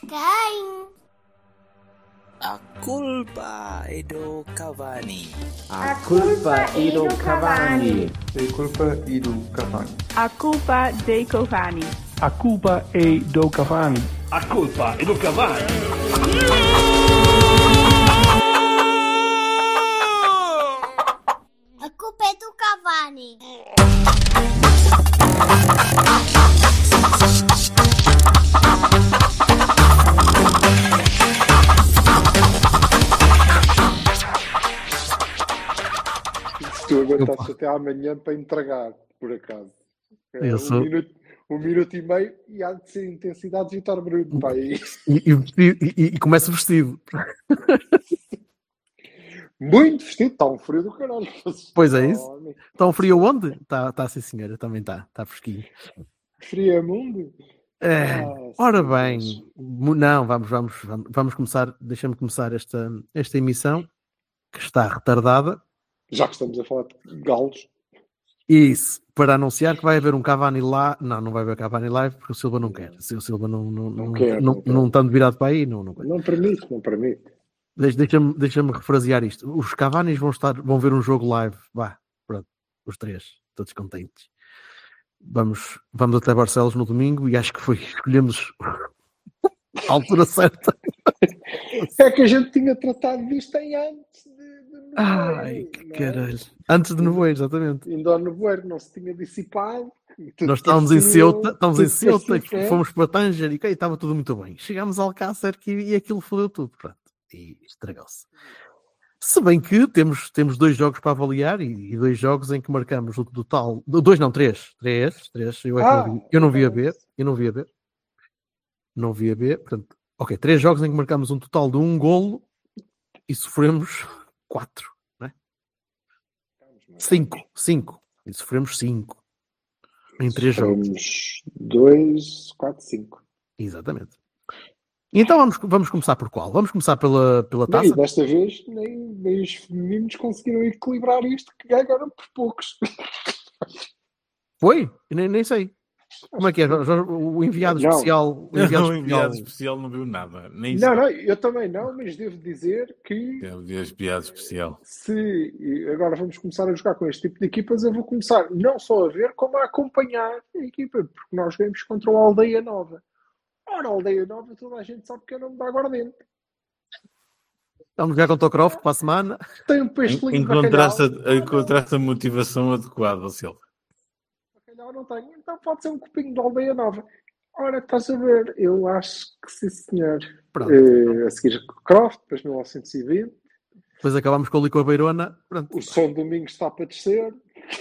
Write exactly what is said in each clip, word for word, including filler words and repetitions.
Quem? A culpa é do Cavani. A culpa é do Cavani. A culpa é do Cavani. A culpa dei Cavani. A culpa é do Cavani. A culpa é do Cavani. A culpa é do Cavani. Tu aguentaste até amanhã para entregar, por acaso. É, um, sou... minuto, um minuto e meio e há de ser intensidade de Vitor Bruno. Pá, e... E, e, e, e começa vestido. Muito vestido, está um frio do caralho. Pois é isso. Está um frio onde? Está, está sim, senhora, também está. Está fresquinho. Frio é mundo? É, ah, ora bem, não, vamos, vamos, vamos, vamos começar, deixa-me começar esta, esta emissão, que está retardada. Já que estamos a falar de galos. Isso, para anunciar que vai haver um Cavani lá. Não, não vai haver Cavani live porque o Silva não quer. Se o Silva não, não, não, não, quer, não, não, quer. não estando virado para aí, não, não quer. Não permite, não permite. Deixa-me, deixa-me refrasear isto. Os Cavanis vão, estar, vão ver um jogo live. Vá, pronto, os três, todos contentes. Vamos, vamos até Barcelos no domingo e acho que foi, escolhemos a altura certa. É que a gente tinha tratado disto em antes de, de Nevoeiro. Ai, que caralho. Antes de Nevoeiro, exatamente. Ainda o Nevoeiro não se tinha dissipado. Nós estávamos em Ceuta, estávamos em Ceuta, fomos para Tanger e okay, estava tudo muito bem. Chegámos a Alcácer e aquilo fodeu tudo. Pronto, e estragou-se. Se bem que temos, temos dois jogos para avaliar e, e dois jogos em que marcamos o total. Dois não, três. Três, três. Eu, é ah, não vi, eu não vi a ver. Eu não vi a ver. Não vi a ver. Portanto, ok, três jogos em que marcamos um total de um golo e sofremos quatro. Não é? Cinco. Cinco. E sofremos cinco. Em três sofremos jogos. Dois, quatro, cinco. Exatamente. Então vamos, vamos começar por qual? Vamos começar pela, pela taça? Bem, desta vez nem, nem os femininos conseguiram equilibrar isto, que ganharam por poucos. Foi? Nem, nem sei. Como é que é? O enviado não. especial... O enviado, não, especial... o enviado especial não viu nada. Nem não, não, eu também não, mas devo dizer que... É o enviado especial. Se agora vamos começar a jogar com este tipo de equipas, eu vou começar não só a ver, como a acompanhar a equipa, porque nós jogamos contra o Aldeia Nova. Ora, a Aldeia Nova, toda a gente sabe que é o nome da aguardente. Vamos jogar contra o Croft para a semana. Tem um pastelinho de encontraste a, encontraste a motivação adequada, Silva. Bacalhau não tenho, então pode ser um copinho da Aldeia Nova. Ora, estás a ver, eu acho que sim, senhor. Uh, a seguir Croft, depois mil novecentos e vinte. Depois acabamos com o Licor Beirona. Pronto. O som domingo está para descer.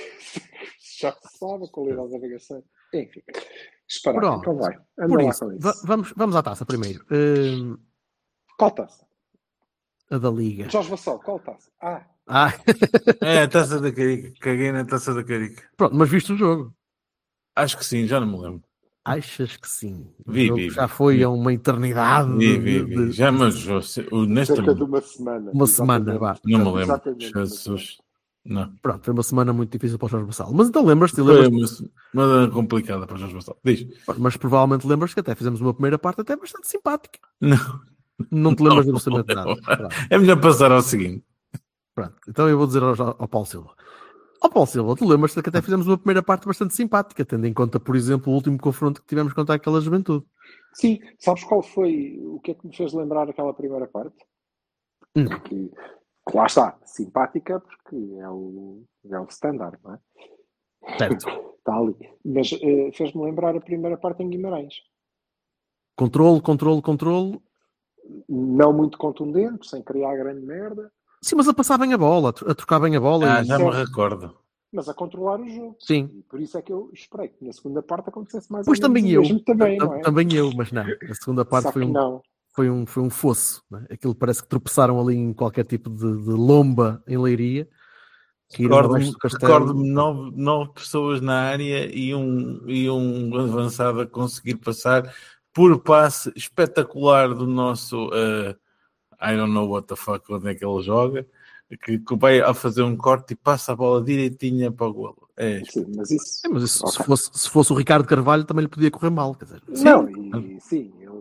Já se sabe a qualidade da bagaceira. Enfim. Esperar, Pronto. Então vai. Por isso, isso. Va- vamos, vamos à taça primeiro. Uh... Qual taça? A da Liga. Jorge Vassal, qual taça? Ah. ah. É a taça da Carica. Caguei na taça da Carica. Pronto, mas viste o jogo? Acho que sim, já não me lembro. Achas que sim? O vi, jogo vi, já foi vi. a uma eternidade. Vi, vi, vi. De... Já, mas honestamente. Cerca de uma semana. Uma semana, vá. Não me lembro. Jesus. Não. Pronto, foi uma semana muito difícil para o Jorge Vassal. Mas então lembras-te? Foi lembras-te... uma semana complicada para o Jorge Vassal. Diz. Mas provavelmente lembras-te que até fizemos uma primeira parte até bastante simpática. Não. Não te lembras de absolutamente nada. É melhor passar ao seguinte. Pronto, então eu vou dizer ao, ao Paulo Silva. Ó Paulo Silva, tu lembras-te que até fizemos uma primeira parte bastante simpática, tendo em conta, por exemplo, o último confronto que tivemos contra aquela juventude. Sim, sabes qual foi o que é que me fez lembrar aquela primeira parte? Hum. Que, que lá está, simpática, porque é o, é o standard, não é? Certo. Está ali. Mas uh, fez-me lembrar a primeira parte em Guimarães. Controlo, controlo, controlo. Não muito contundente, sem criar grande merda. Sim, mas a passar bem a bola, a trocar bem a bola. Ah, e... já me recordo. Mas a controlar o jogo. Sim. E por isso é que eu esperei que na segunda parte acontecesse mais pois ou menos também eu. mesmo também, não é? Também eu, mas não. A segunda parte foi um, foi um, foi um fosso. Não é? Aquilo parece que tropeçaram ali em qualquer tipo de, de lomba em Leiria. Recordo-me, recordo-me nove, nove pessoas na área e um, e um avançado a conseguir passar por passe espetacular do nosso uh, I don't know what the fuck, onde é que ele joga, que, que vai a fazer um corte e passa a bola direitinha para o golo. É, sim, mas isso, é, mas isso okay. se, fosse, se fosse o Ricardo Carvalho também lhe podia correr mal. Quer dizer, não, sim, e, sim eu,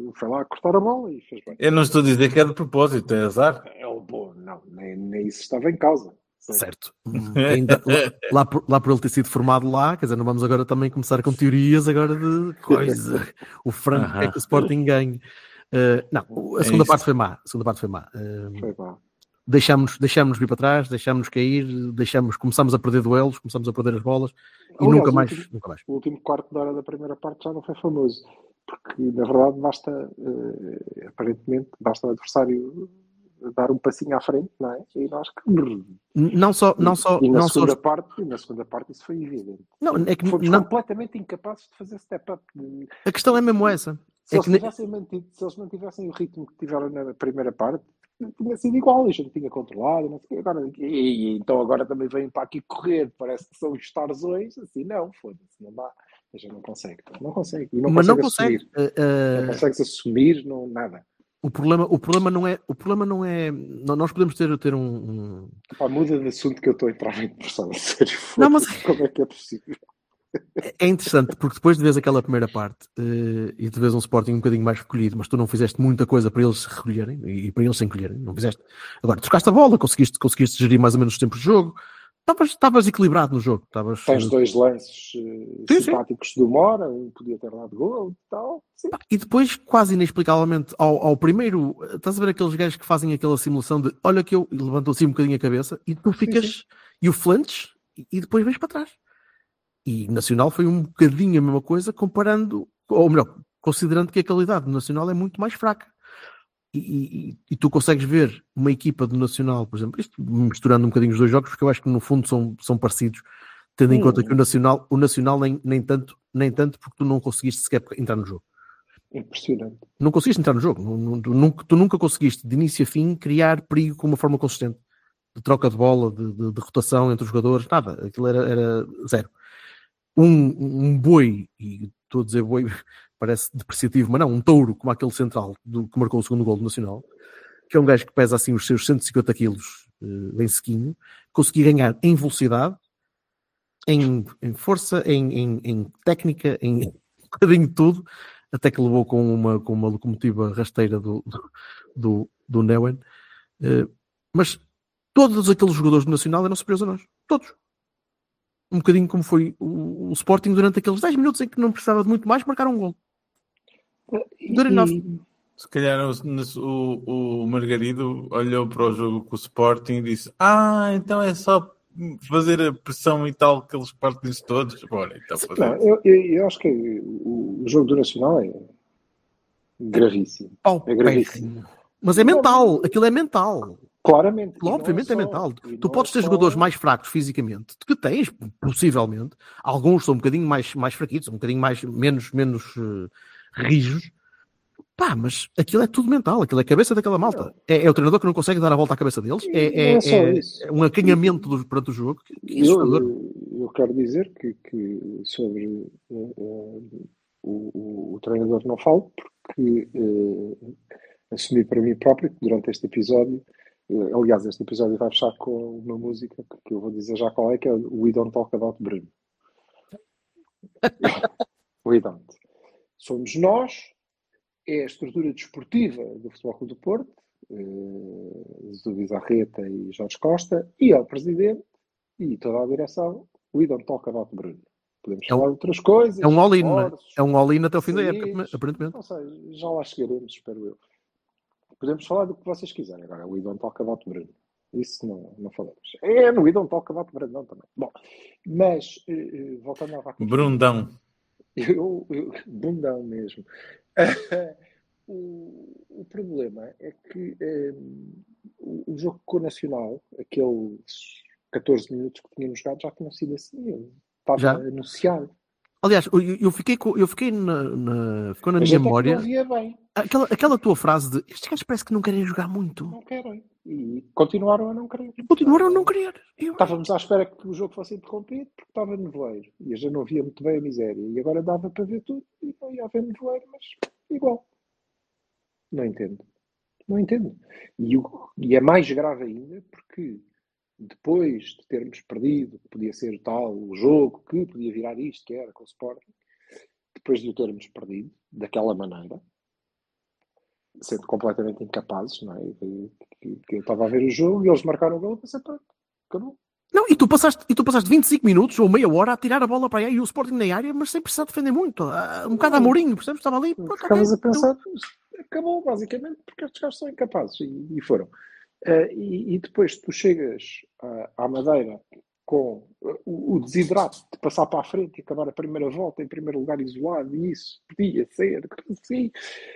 foi lá cortar a bola e fez bem. Eu não estou a dizer que é de propósito, é azar. É o bom, não, nem, nem isso estava em causa. Certo. Ainda, lá, lá, por, lá por ele ter sido formado lá, quer dizer, não vamos agora também começar com teorias agora de coisa. O franco uh-huh. é que o Sporting ganhe. Uh, não, a segunda é parte foi má. A segunda parte foi má. Uh, foi má. Deixámos, deixámos vir para trás, deixámos cair, deixámos, começámos a perder duelos, começámos a perder as bolas e Aliás, nunca, mais, último, nunca mais. O último quarto de hora da primeira parte já não foi famoso, porque na verdade basta, uh, aparentemente, basta o adversário dar um passinho à frente, não é? E nós não só, não só, e, e na não segunda só... parte, e na segunda parte isso foi evidente. Não, é que fomos não... completamente incapazes de fazer step up. A questão é mesmo essa. Se, é eles, que... tivessem mantido, se eles mantivessem o ritmo que tiveram na primeira parte, tinha sido igual, a gente tinha controlado, não sei, agora, e, e, então agora também vêm para aqui correr, parece que são os tarzões, assim, não, foda-se, não dá, a gente não consegue, não consegue, não mas consegue não consegue, assumir, uh, não consegue assumir, não, nada. O problema, o problema não é, o problema não é, nós podemos ter, ter um... um... Pá, muda de assunto que eu estou a entrar em depressão, a sério, não, mas... como é que é possível? É interessante, porque depois de vês aquela primeira parte uh, e de vês um Sporting um bocadinho mais recolhido, mas tu não fizeste muita coisa para eles se recolherem e, e para eles se encolherem, não fizeste. Agora, trocaste a bola, conseguiste, conseguiste gerir mais ou menos os tempos de jogo, estavas, estavas equilibrado no jogo. Estavas, Tens dois lances uh, sim, simpáticos sim. de uma hora, um podia ter dado gol e tal. Sim. E depois, quase inexplicavelmente, ao, ao primeiro, estás a ver aqueles gajos que fazem aquela simulação de olha que eu, e levantam assim um bocadinho a cabeça, e tu ficas, sim, sim. e o flanches, e, e depois vens para trás. E Nacional foi um bocadinho a mesma coisa, comparando, ou melhor, considerando que a qualidade do Nacional é muito mais fraca. E, e, e tu consegues ver uma equipa do Nacional, por exemplo, isto misturando um bocadinho os dois jogos, porque eu acho que no fundo são, são parecidos, tendo em hum. conta que o Nacional, o Nacional nem, nem, tanto, nem tanto porque tu não conseguiste sequer entrar no jogo. Impressionante. Não conseguiste entrar no jogo. Tu nunca, tu nunca conseguiste, de início a fim, criar perigo com uma forma consistente. De troca de bola, de, de, de rotação entre os jogadores, nada. Aquilo era, era zero. Um, um boi, e estou a dizer boi, parece depreciativo, mas não, um touro, como aquele central do, que marcou o segundo gol do Nacional, que é um gajo que pesa assim os seus cento e cinquenta quilos, uh, bem sequinho, conseguir ganhar em velocidade, em, em força, em, em, em técnica, em um bocadinho de tudo, até que levou com uma, com uma locomotiva rasteira do, do, do, do Neuen. Uh, mas todos aqueles jogadores do Nacional eram superiores a nós. Todos. Um bocadinho como foi o, o Sporting durante aqueles dez minutos em que não precisava de muito mais, marcaram um gol. E, se calhar o, o, o Margarido olhou para o jogo com o Sporting e disse: ah, então é só fazer a pressão e tal que eles partem-se todos. Bora, então fazer. Não, eu, eu, eu acho que o, o jogo do Nacional é gravíssimo. Oh, é gravíssimo. Mas é mental, aquilo é mental. Claramente. Obviamente é, é mental. Só, tu podes ter é jogadores só... mais fracos fisicamente, que tens, possivelmente. Alguns são um bocadinho mais, mais fraquitos, um bocadinho mais, menos, menos uh, rijos. Pá, mas aquilo é tudo mental, aquilo é a cabeça daquela malta. É, é o treinador que não consegue dar a volta à cabeça deles. É, é, é, só é, isso. é um acanhamento do, perante o jogo. Que, que eu, eu, eu quero dizer que, que sobre uh, uh, o, o, o treinador não falo, porque uh, assumi para mim próprio que durante este episódio, uh, aliás, este episódio vai fechar com uma música que, que eu vou dizer já qual é, que é o We Don't Talk About Bruno. We Don't. Somos nós. É a estrutura desportiva do Futebol Clube do Porto, uh, do Bizarreta e Jorge Costa, e ao Presidente e toda a direção, we don't talk about Bruno. Podemos é um, falar de outras coisas. É um all-in, é um all-in até o fim saídos, da época, aparentemente. Não sei, já lá chegaremos, espero eu. Podemos falar do que vocês quiserem agora, we don't talk about Bruno. Isso não, não falamos. É, no we don't talk about Bruno não, também. Bom, mas, uh, voltando à vaca. Brundão. Eu, eu, bundão mesmo. o, o problema é que um, o, o jogo com o Nacional, aqueles catorze minutos que tínhamos jogado, já tinham sido assim. Estava já anunciado. Aliás, eu, eu fiquei, eu fiquei na, na, ficou na Mas minha memória. Não via bem. Aquela, aquela tua frase de estes gajos parece que não querem jogar muito. Não querem. E continuaram a não querer. E continuaram a não querer. Eu... Estávamos à espera que o jogo fosse interrompido porque estava nevoeiro. E eu já não via muito bem a miséria. E agora dava para ver tudo. E não ia haver nevoeiro, mas igual. Não entendo. Não entendo. E, o, e é mais grave ainda porque depois de termos perdido, que podia ser tal o jogo, que podia virar isto, que era com o Sporting, depois de o termos perdido, daquela maneira, sendo completamente incapazes, não é? Que, que, que eu estava a ver o jogo e eles marcaram o gol e pensei, pronto, acabou. Não, e tu, passaste, e tu passaste vinte e cinco minutos ou meia hora a tirar a bola para aí e o Sporting na área, mas sem precisar defender muito. Um bocado a Mourinho, percebes? Estava ali. Pronto, ficavas okay, a pensar, então... acabou basicamente porque estes gajos são incapazes e, e foram. Uh, e, e depois tu chegas uh, à Madeira com uh, o, o desidrato de passar para a frente e acabar a primeira volta em primeiro lugar isolado, e isso podia ser assim.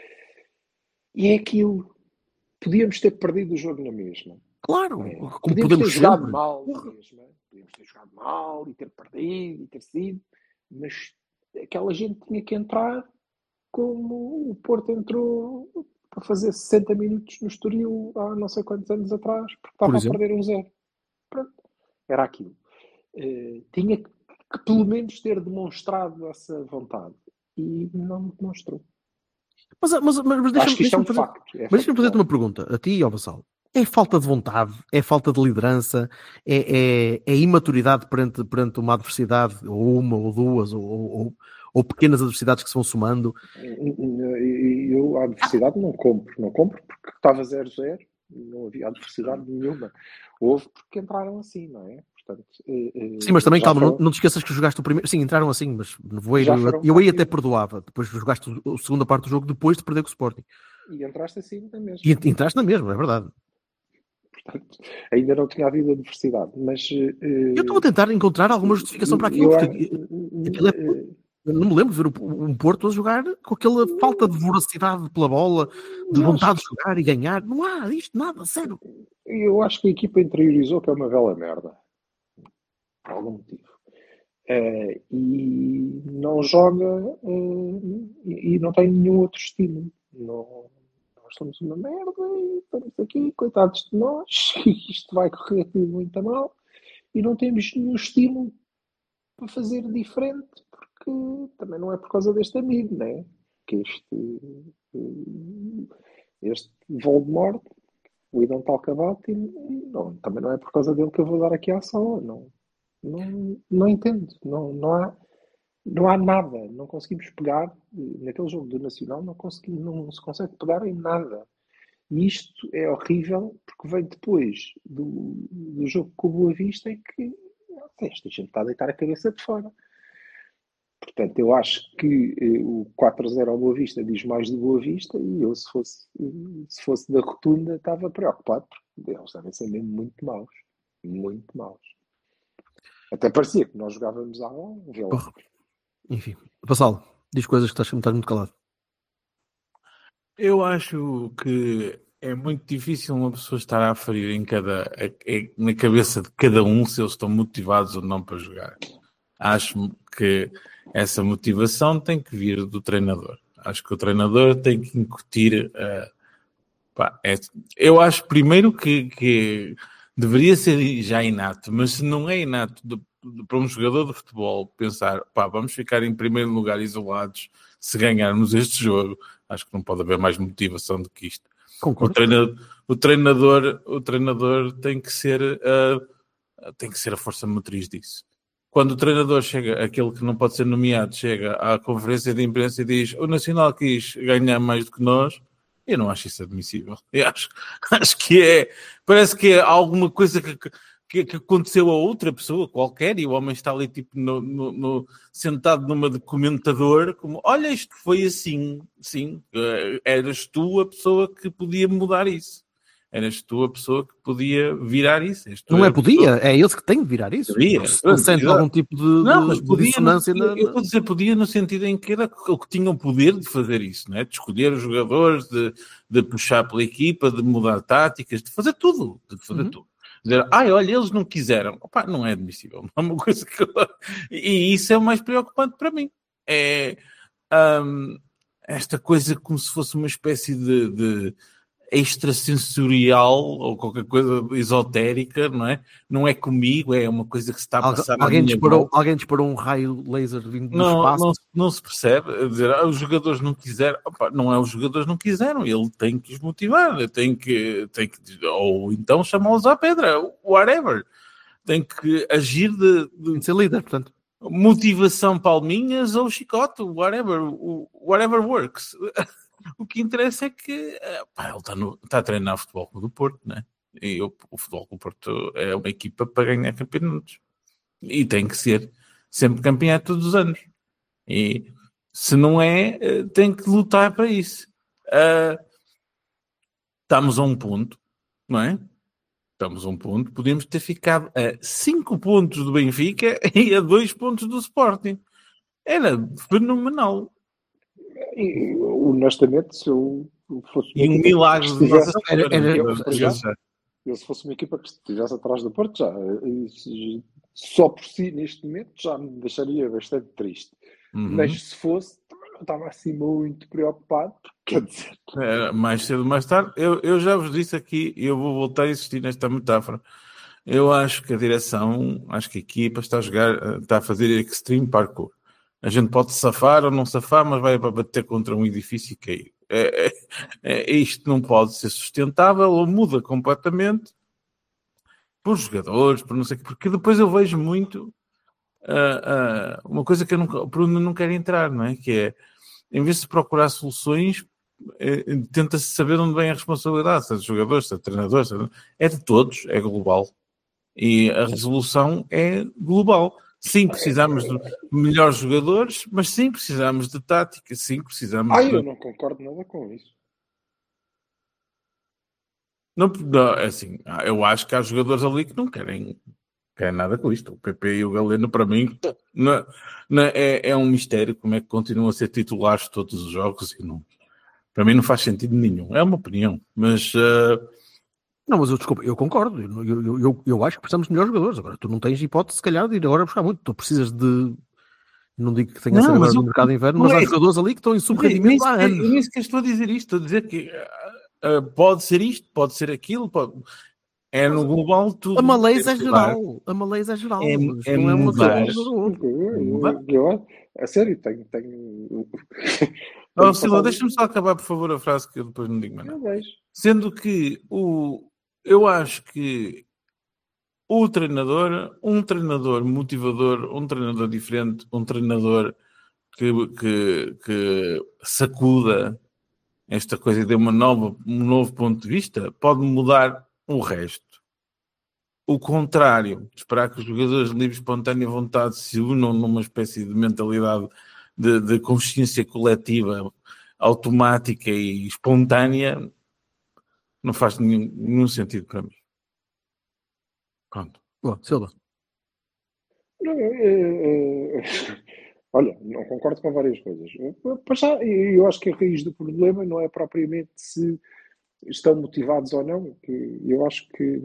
E é aquilo. Podíamos ter perdido o jogo na mesma. Claro, é. como podíamos podemos ter jogado sempre. mal na mesma. Podíamos ter jogado mal e ter perdido e ter sido, mas aquela gente tinha que entrar como o Porto entrou para fazer sessenta minutos no Estoril há não sei quantos anos atrás, porque estava a perder um zero. Pronto. Era aquilo. Uh, tinha que, que pelo menos ter demonstrado essa vontade. E não demonstrou. Mas, mas, mas, mas deixa-me, Acho que isto é um fazer, facto. É mas deixa-me fazer-te uma pergunta, a ti e ao Vassal. É falta de vontade? É falta de liderança? É, é, é imaturidade perante, perante uma adversidade, ou uma, ou duas, ou, ou, ou pequenas adversidades que se vão somando? Eu a adversidade não compro. Não compro porque estava zero zero, não havia adversidade nenhuma. Houve porque entraram assim, não é? Portanto, sim, mas também, calma, foram... não, não te esqueças que jogaste o primeiro... Sim, entraram assim, mas eu, eu, eu aí até perdoava. Depois jogaste a segunda parte do jogo depois de perder com o Sporting. E entraste assim na mesma. E entraste na mesma, é verdade. Portanto, ainda não tinha havido adversidade, mas... Uh, eu estou a tentar encontrar alguma justificação para aquilo. Eu, porque aquilo é, eu não me lembro de ver um Porto a jogar com aquela falta de voracidade pela bola, de vontade de jogar e ganhar. Não há isto, nada, sério. Eu acho que a equipa interiorizou que é uma bela merda. Por algum motivo. Uh, e não joga uh, e, e não tem nenhum outro estímulo. Não, nós somos uma merda e estamos aqui, coitados de nós, isto vai correr tudo muito a mal e não temos nenhum estímulo para fazer diferente, porque também não é por causa deste amigo, né? Que este, este Voldemort, o We Don't Talk About Him, não, também não é por causa dele que eu vou dar aqui à sala, não. Não, não entendo, não, não, há, não há nada, não conseguimos pegar, naquele jogo do Nacional não, conseguimos, não se consegue pegar em nada. E isto é horrível porque vem depois do, do jogo com o Boa Vista em que esta gente está a deitar a cabeça de fora. Portanto, eu acho que eh, o quatro a zero ao Boa Vista diz mais do Boa Vista e eu, se fosse, se fosse da Rotunda, estava preocupado porque eles devem ser mesmo muito maus, muito maus. Até parecia que nós jogávamos à bola. Enfim, Vassal, diz coisas que estás, estás muito calado. Eu acho que é muito difícil uma pessoa estar a aferir em cada, na cabeça de cada um se eles estão motivados ou não para jogar. Acho que essa motivação tem que vir do treinador. Acho que o treinador tem que incutir. Uh, pá, é, eu acho primeiro que, que deveria ser já inato, mas se não é inato de, de, para um jogador de futebol pensar, pá, vamos ficar em primeiro lugar isolados se ganharmos este jogo, acho que não pode haver mais motivação do que isto. O treinador, o treinador, o treinador tem que ser uh, tem que ser a força motriz disso. Quando o treinador chega, aquele que não pode ser nomeado, chega à conferência de imprensa e diz o Nacional quis ganhar mais do que nós, eu não acho isso admissível. Eu acho, acho que é, parece que é alguma coisa que, que, que aconteceu a outra pessoa qualquer e o homem está ali tipo no, no, no, sentado numa de comentador, como, olha, isto foi assim, sim, eras tu a pessoa que podia mudar isso. Eras tu a pessoa que podia virar isso. Não é podia, pessoa... é eles que têm de virar isso. Podia. Se sente algum tipo de, não, mas de podia, dissonância. No, na... Eu vou dizer podia no sentido em que era o que tinham poder de fazer isso, não é? De escolher os jogadores, de, de puxar pela equipa, de mudar táticas, de fazer tudo. De fazer uhum. tudo. Dizer, ai, olha, eles não quiseram. Opa, não é admissível. Não é uma coisa que eu... E isso é o mais preocupante para mim. É um, esta coisa como se fosse uma espécie de... de extrasensorial ou qualquer coisa esotérica, não é? Não é comigo, é uma coisa que se está a passar alguém na minha disparou, alguém disparou um raio laser vindo do não, espaço. Não, não se percebe. A dizer, ah, os jogadores não quiseram. Opa, não é os jogadores não quiseram, ele tem que os motivar, tem que, tem que ou então chamá-los à pedra, whatever. Tem que agir de, de... ser líder, portanto. Motivação palminhas ou chicote, whatever, whatever works. O que interessa é que pá, ele está, no, está a treinar futebol Clube do Porto, né? E o, o Futebol Clube do Porto é uma equipa para ganhar campeonatos. E tem que ser sempre campeão todos os anos. E se não é, tem que lutar para isso. Uh, estamos a um ponto, não é? Estamos a um ponto. Podemos ter ficado a cinco pontos do Benfica e a dois pontos do Sporting. Era fenomenal. E, honestamente, se eu fosse e um milagre de tivesse, era, era, eu, era, já, eu, se fosse uma equipa que estivesse atrás do Porto, já só por si neste momento já me deixaria bastante triste. Uhum. Mas se fosse, também não estava assim muito preocupado, quer dizer, é, mais cedo ou mais tarde, eu, eu já vos disse aqui, e eu vou voltar a insistir nesta metáfora. Eu acho que a direção, acho que a equipa está a jogar, está a fazer extreme parkour. A gente pode safar ou não safar, mas vai bater contra um edifício e cair. É, é, é, isto não pode ser sustentável ou muda completamente por jogadores, por não sei o que, porque depois eu vejo muito uh, uh, uma coisa que eu nunca, por onde eu não quero entrar, não é? Que é, em vez de procurar soluções, é, tenta-se saber onde vem a responsabilidade, se é dos jogadores, se é do treinador, se é de todos, é global. E a resolução é global. Sim, precisamos de melhores jogadores, mas sim, precisamos de tática, sim, precisamos ah, de... eu não concordo nada com isso. Não, não, assim, eu acho que há jogadores ali que não querem, querem nada com isto. O P P e o Galeno, para mim, não, não, é, é um mistério como é que continuam a ser titulares de todos os jogos. E não, para mim não faz sentido nenhum. É uma opinião, mas... Uh... Não, mas eu, desculpa, eu concordo. Eu, eu, eu, eu acho que precisamos de melhores jogadores. Agora, tu não tens hipótese, se calhar, de ir agora buscar muito. Tu precisas de... Não digo que tenha não, essa no mercado de inverno, mas é, há jogadores ali que estão em subrendimento há anos. Eu nem sequer estou a dizer isto. Estou a dizer que uh, pode ser isto, pode ser aquilo. Pode... É no global tudo. A maleza é geral. A maleza é geral. É, é não é uma mudar. Eu, a sério, tenho... tenho... Oh, Silva, deixa-me só acabar, por favor, a frase que eu depois não digo mais nada. Sendo que o... eu acho que o treinador, um treinador motivador, um treinador diferente, um treinador que, que, que sacuda esta coisa e dê uma nova, um novo ponto de vista, pode mudar o resto. O contrário, esperar que os jogadores de livre espontânea vontade se unam numa espécie de mentalidade de, de consciência coletiva automática e espontânea, não faz nenhum, nenhum sentido para mim. Pronto. Bom, Silva. Não, é, é, olha, não concordo com várias coisas. Para já, eu acho que a raiz do problema não é propriamente se estão motivados ou não. Que eu acho que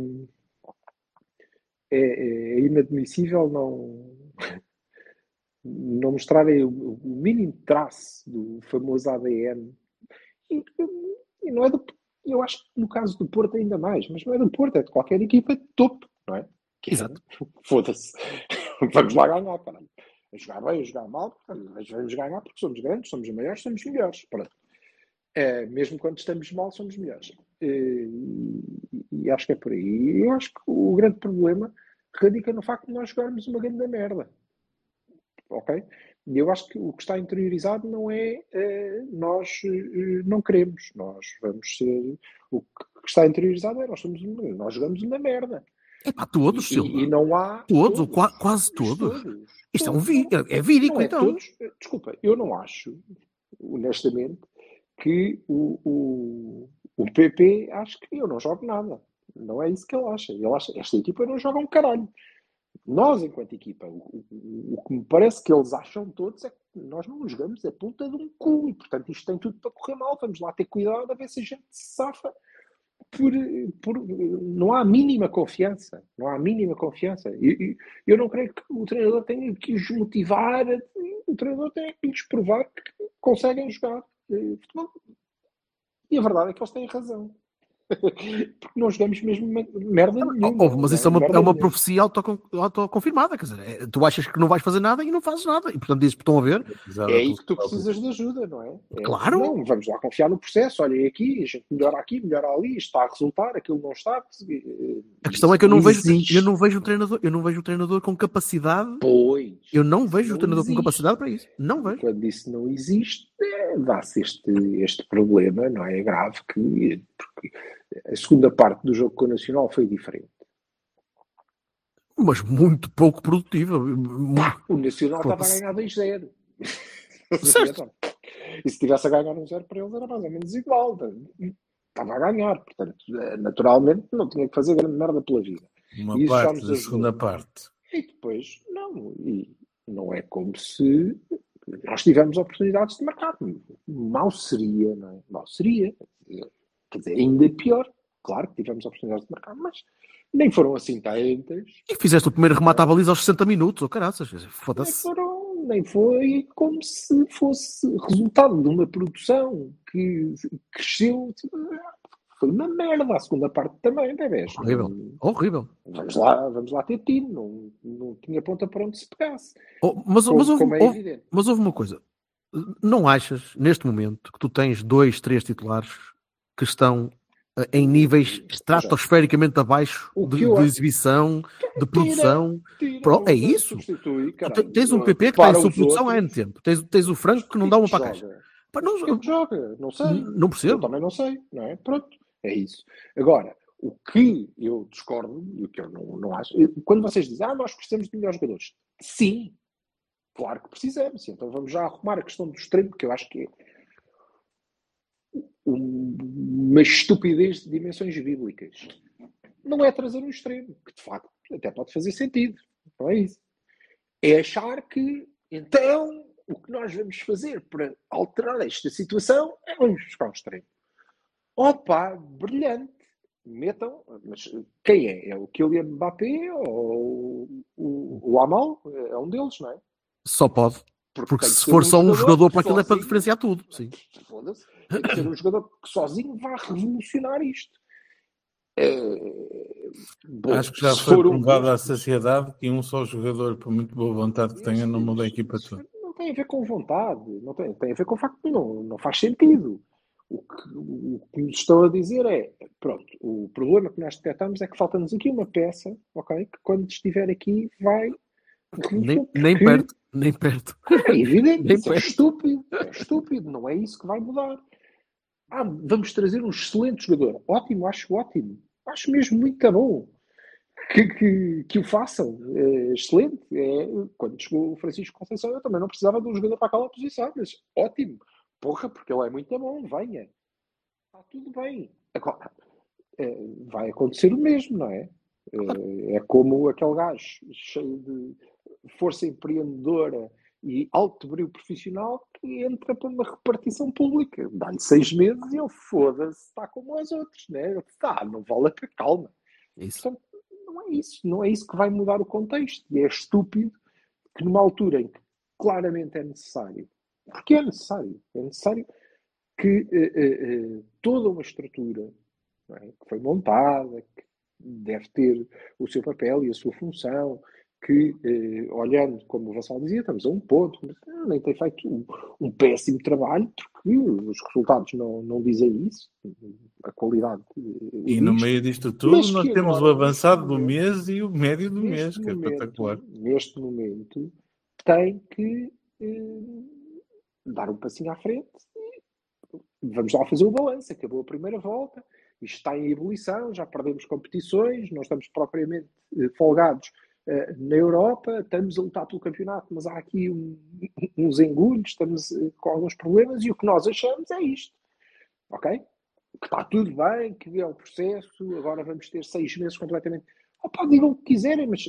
é, é inadmissível não, não mostrarem o, o mínimo traço do famoso A D N. E, e não é do, eu acho que no caso do Porto ainda mais, mas não é do Porto, é de qualquer equipa de topo, não é? Que Exato. É, foda-se. Vamos lá ganhar, caralho. A jogar bem, a jogar mal, mas vamos ganhar porque somos grandes, somos maiores, somos melhores. Pronto. É, mesmo quando estamos mal, somos melhores. E, e acho que é por aí. Eu acho que o grande problema radica no facto de nós jogarmos uma grande merda. Ok? E eu acho que o que está interiorizado não é uh, nós uh, não queremos. Nós vamos ser... O que está interiorizado é nós, somos, nós jogamos uma merda. É para todos, e, Silva. E não há... Todos, todos qua, quase todos. todos. Isto todos, é um vírico, é vírico, é então. Todos, desculpa, eu não acho, honestamente, que o, o, o P P, acho que eu não jogo nada. Não é isso que ele acha. Ele acha esta equipa não joga um caralho. Nós, enquanto equipa, o, o, o que me parece que eles acham todos é que nós não jogamos a ponta de um cu. E, portanto, isto tem tudo para correr mal. Vamos lá ter cuidado a ver se a gente se safa. Por, por, não há a mínima confiança. Não há a mínima confiança. Eu, eu não creio que o treinador tenha que os motivar. O treinador tem que lhes provar que conseguem jogar futebol. E a verdade é que eles têm razão. Porque não jogamos mesmo merda nenhuma. Oh, mas isso é uma, é uma profecia autocon, autoconfirmada. Quer dizer, é, tu achas que não vais fazer nada e não fazes nada. E portanto dizes, estão a ver? É aí que tu precisas de ajuda, não é? é claro. Não, vamos lá confiar no processo. Olha, aqui, a gente melhora aqui, melhora ali, está a resultar, aquilo não está. A questão é que eu não vejo, eu não vejo um treinador, eu não vejo um treinador com capacidade. Pois. Eu não vejo não um treinador existe. com capacidade para isso. Não vejo. Quando isso não existe, é, dá-se este, este problema, não é? É grave que porque a segunda parte do jogo com o Nacional foi diferente. Mas muito pouco produtiva. O Nacional estava a ganhar dois zero. Certo. E se tivesse a ganhar um zero para eles era mais ou menos igual. Estava a ganhar. Portanto, naturalmente não tinha que fazer grande merda pela vida. Uma parte da segunda parte. E depois, não. E não é como se nós tivemos oportunidades de marcar. Mal seria, não é? Mal seria. Quer dizer, ainda pior. Claro que tivemos oportunidades de marcar, mas nem foram assim tantas. E fizeste o primeiro remate à baliza aos sessenta minutos, ou oh, caraças. Foda-se. Nem foram, nem foi como se fosse resultado de uma produção que cresceu. Foi uma merda a segunda parte também, bebês. Horrível. Não, horrível. Vamos lá, vamos lá ter time. Não, não tinha ponta para onde se pegasse. Oh, mas, como, mas, houve, como é houve, evidente. mas houve uma coisa. Não achas, neste momento, que tu tens dois, três titulares que estão uh, em níveis estratosfericamente abaixo de, de exibição, de produção? Tira, tira, Pro, é isso? Caralho, tens um P P que está em subprodução há N tempo. Tens, tens o Franco que não dá uma para a caixa. Pá, não, eu, joga, não sei. Não percebo. Eu também não sei, não é? Pronto, é isso. Agora, o que eu discordo, e o que eu não, não acho, quando vocês dizem, ah, nós precisamos de melhores jogadores. Sim, claro que precisamos. Então vamos já arrumar a questão do extremo, que eu acho que é uma estupidez de dimensões bíblicas. Não é trazer um extremo, que de facto até pode fazer sentido. Não é isso. É achar que, então, o que nós vamos fazer para alterar esta situação é vamos buscar um extremo. Opa, brilhante. Metam, mas quem é? É o Kylian Mbappé ou o, o Amal? É um deles, não é? Só pode. Porque, Porque se for um só um jogador, jogador para aquilo é para diferenciar tudo. Sim. Foda-se. Tem que ser um jogador que sozinho vai revolucionar isto. É... Bom, acho que já foi provado um... à sociedade que um só jogador, por muito boa vontade que tenha, não muda a equipa toda. Não tem a ver com vontade. Não tem, tem a ver com o facto de não, não faz sentido. O que, o que nos estão a dizer é, pronto, o problema que nós detectamos é que falta-nos aqui uma peça, ok, que quando estiver aqui vai... Nem, nem perto, nem perto. É evidente, nem isso é estúpido, é estúpido, não é isso que vai mudar. Ah, vamos trazer um excelente jogador. Ótimo, acho ótimo. Acho mesmo muito bom que, que, que o façam. É excelente. É, quando chegou o Francisco Conceição, eu também não precisava de um jogador para aquela posição, mas ótimo. Porra, porque ele é muito bom, venha. Está tudo bem. Agora, é, vai acontecer o mesmo, não é? É, é como aquele gajo cheio de força empreendedora e alto brilho profissional que entra para uma repartição pública. Dá-lhe seis meses e ele foda-se, está como os outros, né? Está, não vale a pena, calma. Isso. Portanto, não é isso. Não é isso que vai mudar o contexto. E é estúpido que numa altura em que claramente é necessário, porque é necessário, é necessário que uh, uh, uh, toda uma estrutura, não é? Que foi montada, que deve ter o seu papel e a sua função, que, eh, olhando, como o Vassal dizia, estamos a um ponto, mas ah, nem tem feito um, um péssimo trabalho, porque os resultados não, não dizem isso, a qualidade. Eh, e no meio disto tudo, nós temos agora, o avançado do mês e o médio do mês, que momento, é espetacular. Neste momento, tem que eh, dar um passinho à frente e vamos lá fazer o balanço. Acabou a primeira volta, isto está em ebulição, já perdemos competições, não estamos propriamente eh, folgados uh, na Europa, estamos a lutar pelo campeonato, mas há aqui um, uns engulhos, estamos uh, com alguns problemas e o que nós achamos é isto, ok? Que está tudo bem, que é o processo, agora vamos ter seis meses completamente... Opa, digam o que quiserem, mas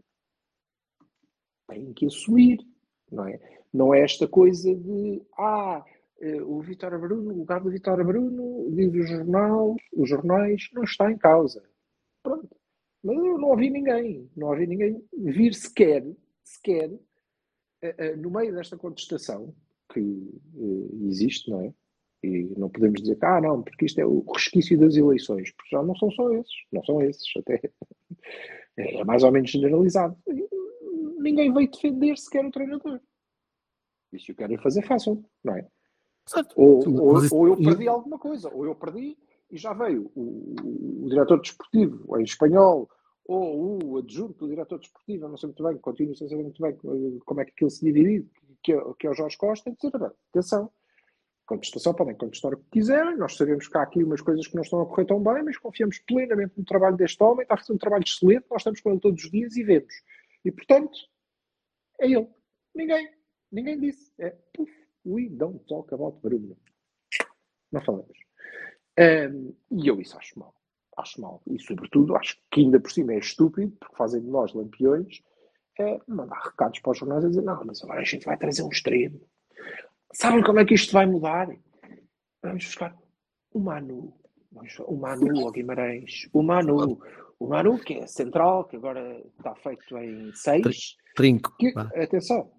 têm que assumir, não é? Não é esta coisa de, ah... o Vítor Bruno, o lugar do Vítor Bruno, diz o jornal, os jornais, não está em causa. Pronto. Mas eu não ouvi ninguém, não ouvi ninguém vir sequer, sequer, uh, uh, no meio desta contestação que uh, existe, não é? E não podemos dizer que, ah, não, porque isto é o resquício das eleições, porque já não são só esses, não são esses, até é mais ou menos generalizado. Ninguém veio defender sequer o treinador. E se o querem fazer, façam, não é? Certo. Ou, Sim, ou, isso, ou eu perdi eu... alguma coisa, ou eu perdi e já veio o, o, o diretor desportivo em espanhol, ou o adjunto do diretor desportivo, eu não sei muito bem, continuo sem saber muito bem como é que aquilo se divide, que é, que é o Jorge Costa, e dizer, atenção, contestação, podem contestar o que quiserem, nós sabemos que há aqui umas coisas que não estão a correr tão bem, mas confiamos plenamente no trabalho deste homem, está a fazer um trabalho excelente, nós estamos com ele todos os dias e vemos. E, portanto, é ele. Ninguém. Ninguém disse. É, puff, we don't talk about Bruno. Não falamos. Um, e eu isso acho mal. Acho mal. E, sobretudo, acho que ainda por cima é estúpido, porque fazem de nós lampiões, é mandar recados para os jornais a dizer, não, mas agora a gente vai trazer um extremo. Sabem como é que isto vai mudar? Vamos buscar o Manu. O Manu ao Guimarães. O Manu. O Manu, que é central, que agora está feito em seis. Trinco. Que, atenção.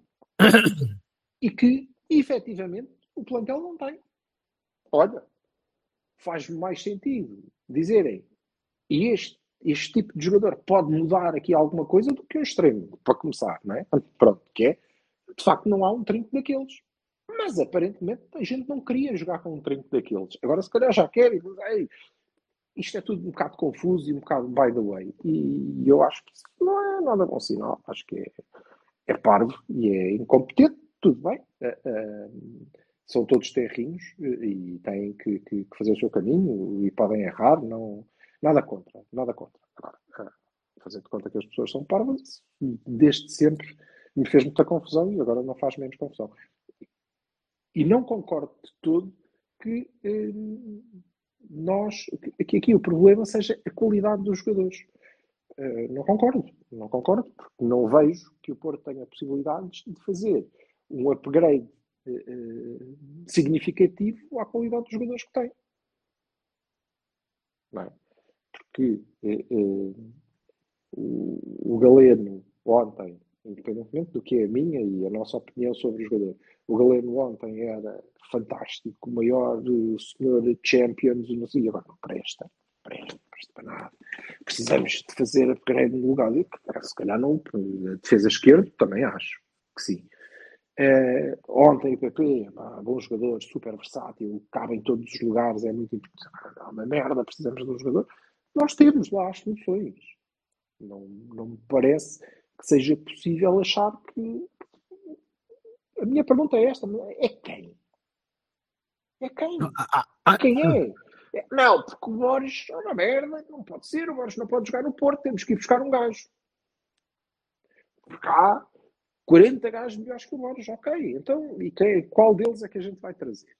E que, efetivamente, o plantel não tem. Olha, faz mais sentido dizerem e este, este tipo de jogador pode mudar aqui alguma coisa do que um extremo, para começar, não é? Pronto, que é, de facto, não há um trinco daqueles. Mas, aparentemente, a gente não queria jogar com um trinco daqueles. Agora, se calhar, já quer. E, ei, isto é tudo um bocado confuso e um bocado by the way. E eu acho que isso não é nada bom sinal. Acho que é, é parvo e é incompetente. Tudo bem. Uh, uh, são todos terrinhos e têm que, que, que fazer o seu caminho e podem errar. Não, nada contra. Nada contra. Agora, uh, fazer de conta que as pessoas são parvas, desde sempre me fez muita confusão e agora não faz menos confusão. E não concordo de todo que eh, nós, que aqui o problema seja a qualidade dos jogadores. Uh, não concordo. Não concordo, porque não vejo que o Porto tenha possibilidades de fazer um upgrade uh, significativo à qualidade dos jogadores que tem. Não é? Porque uh, uh, o, o Galeno ontem, independentemente do que é a minha e a nossa opinião sobre o jogador, o Galeno ontem era fantástico, o maior uh, senhor Champions, não sei, agora não presta, presta, presta para nada. Precisamos de fazer upgrade no lugar dele, se calhar não, a defesa esquerda também acho que sim. Uh, ontem o P P, pá, bom jogador, super versátil, cabe em todos os lugares, é muito importante, é uma merda, precisamos de um jogador. Nós temos lá as soluções. Não, não me parece que seja possível achar que... A minha pergunta é esta, é quem? É quem? É quem é? é? Não, porque o Borges é uma merda, não pode ser, o Borges não pode jogar no Porto, temos que ir buscar um gajo. Porque há quarenta gajos melhores que o Borges, ok. Então, e quem, qual deles é que a gente vai trazer?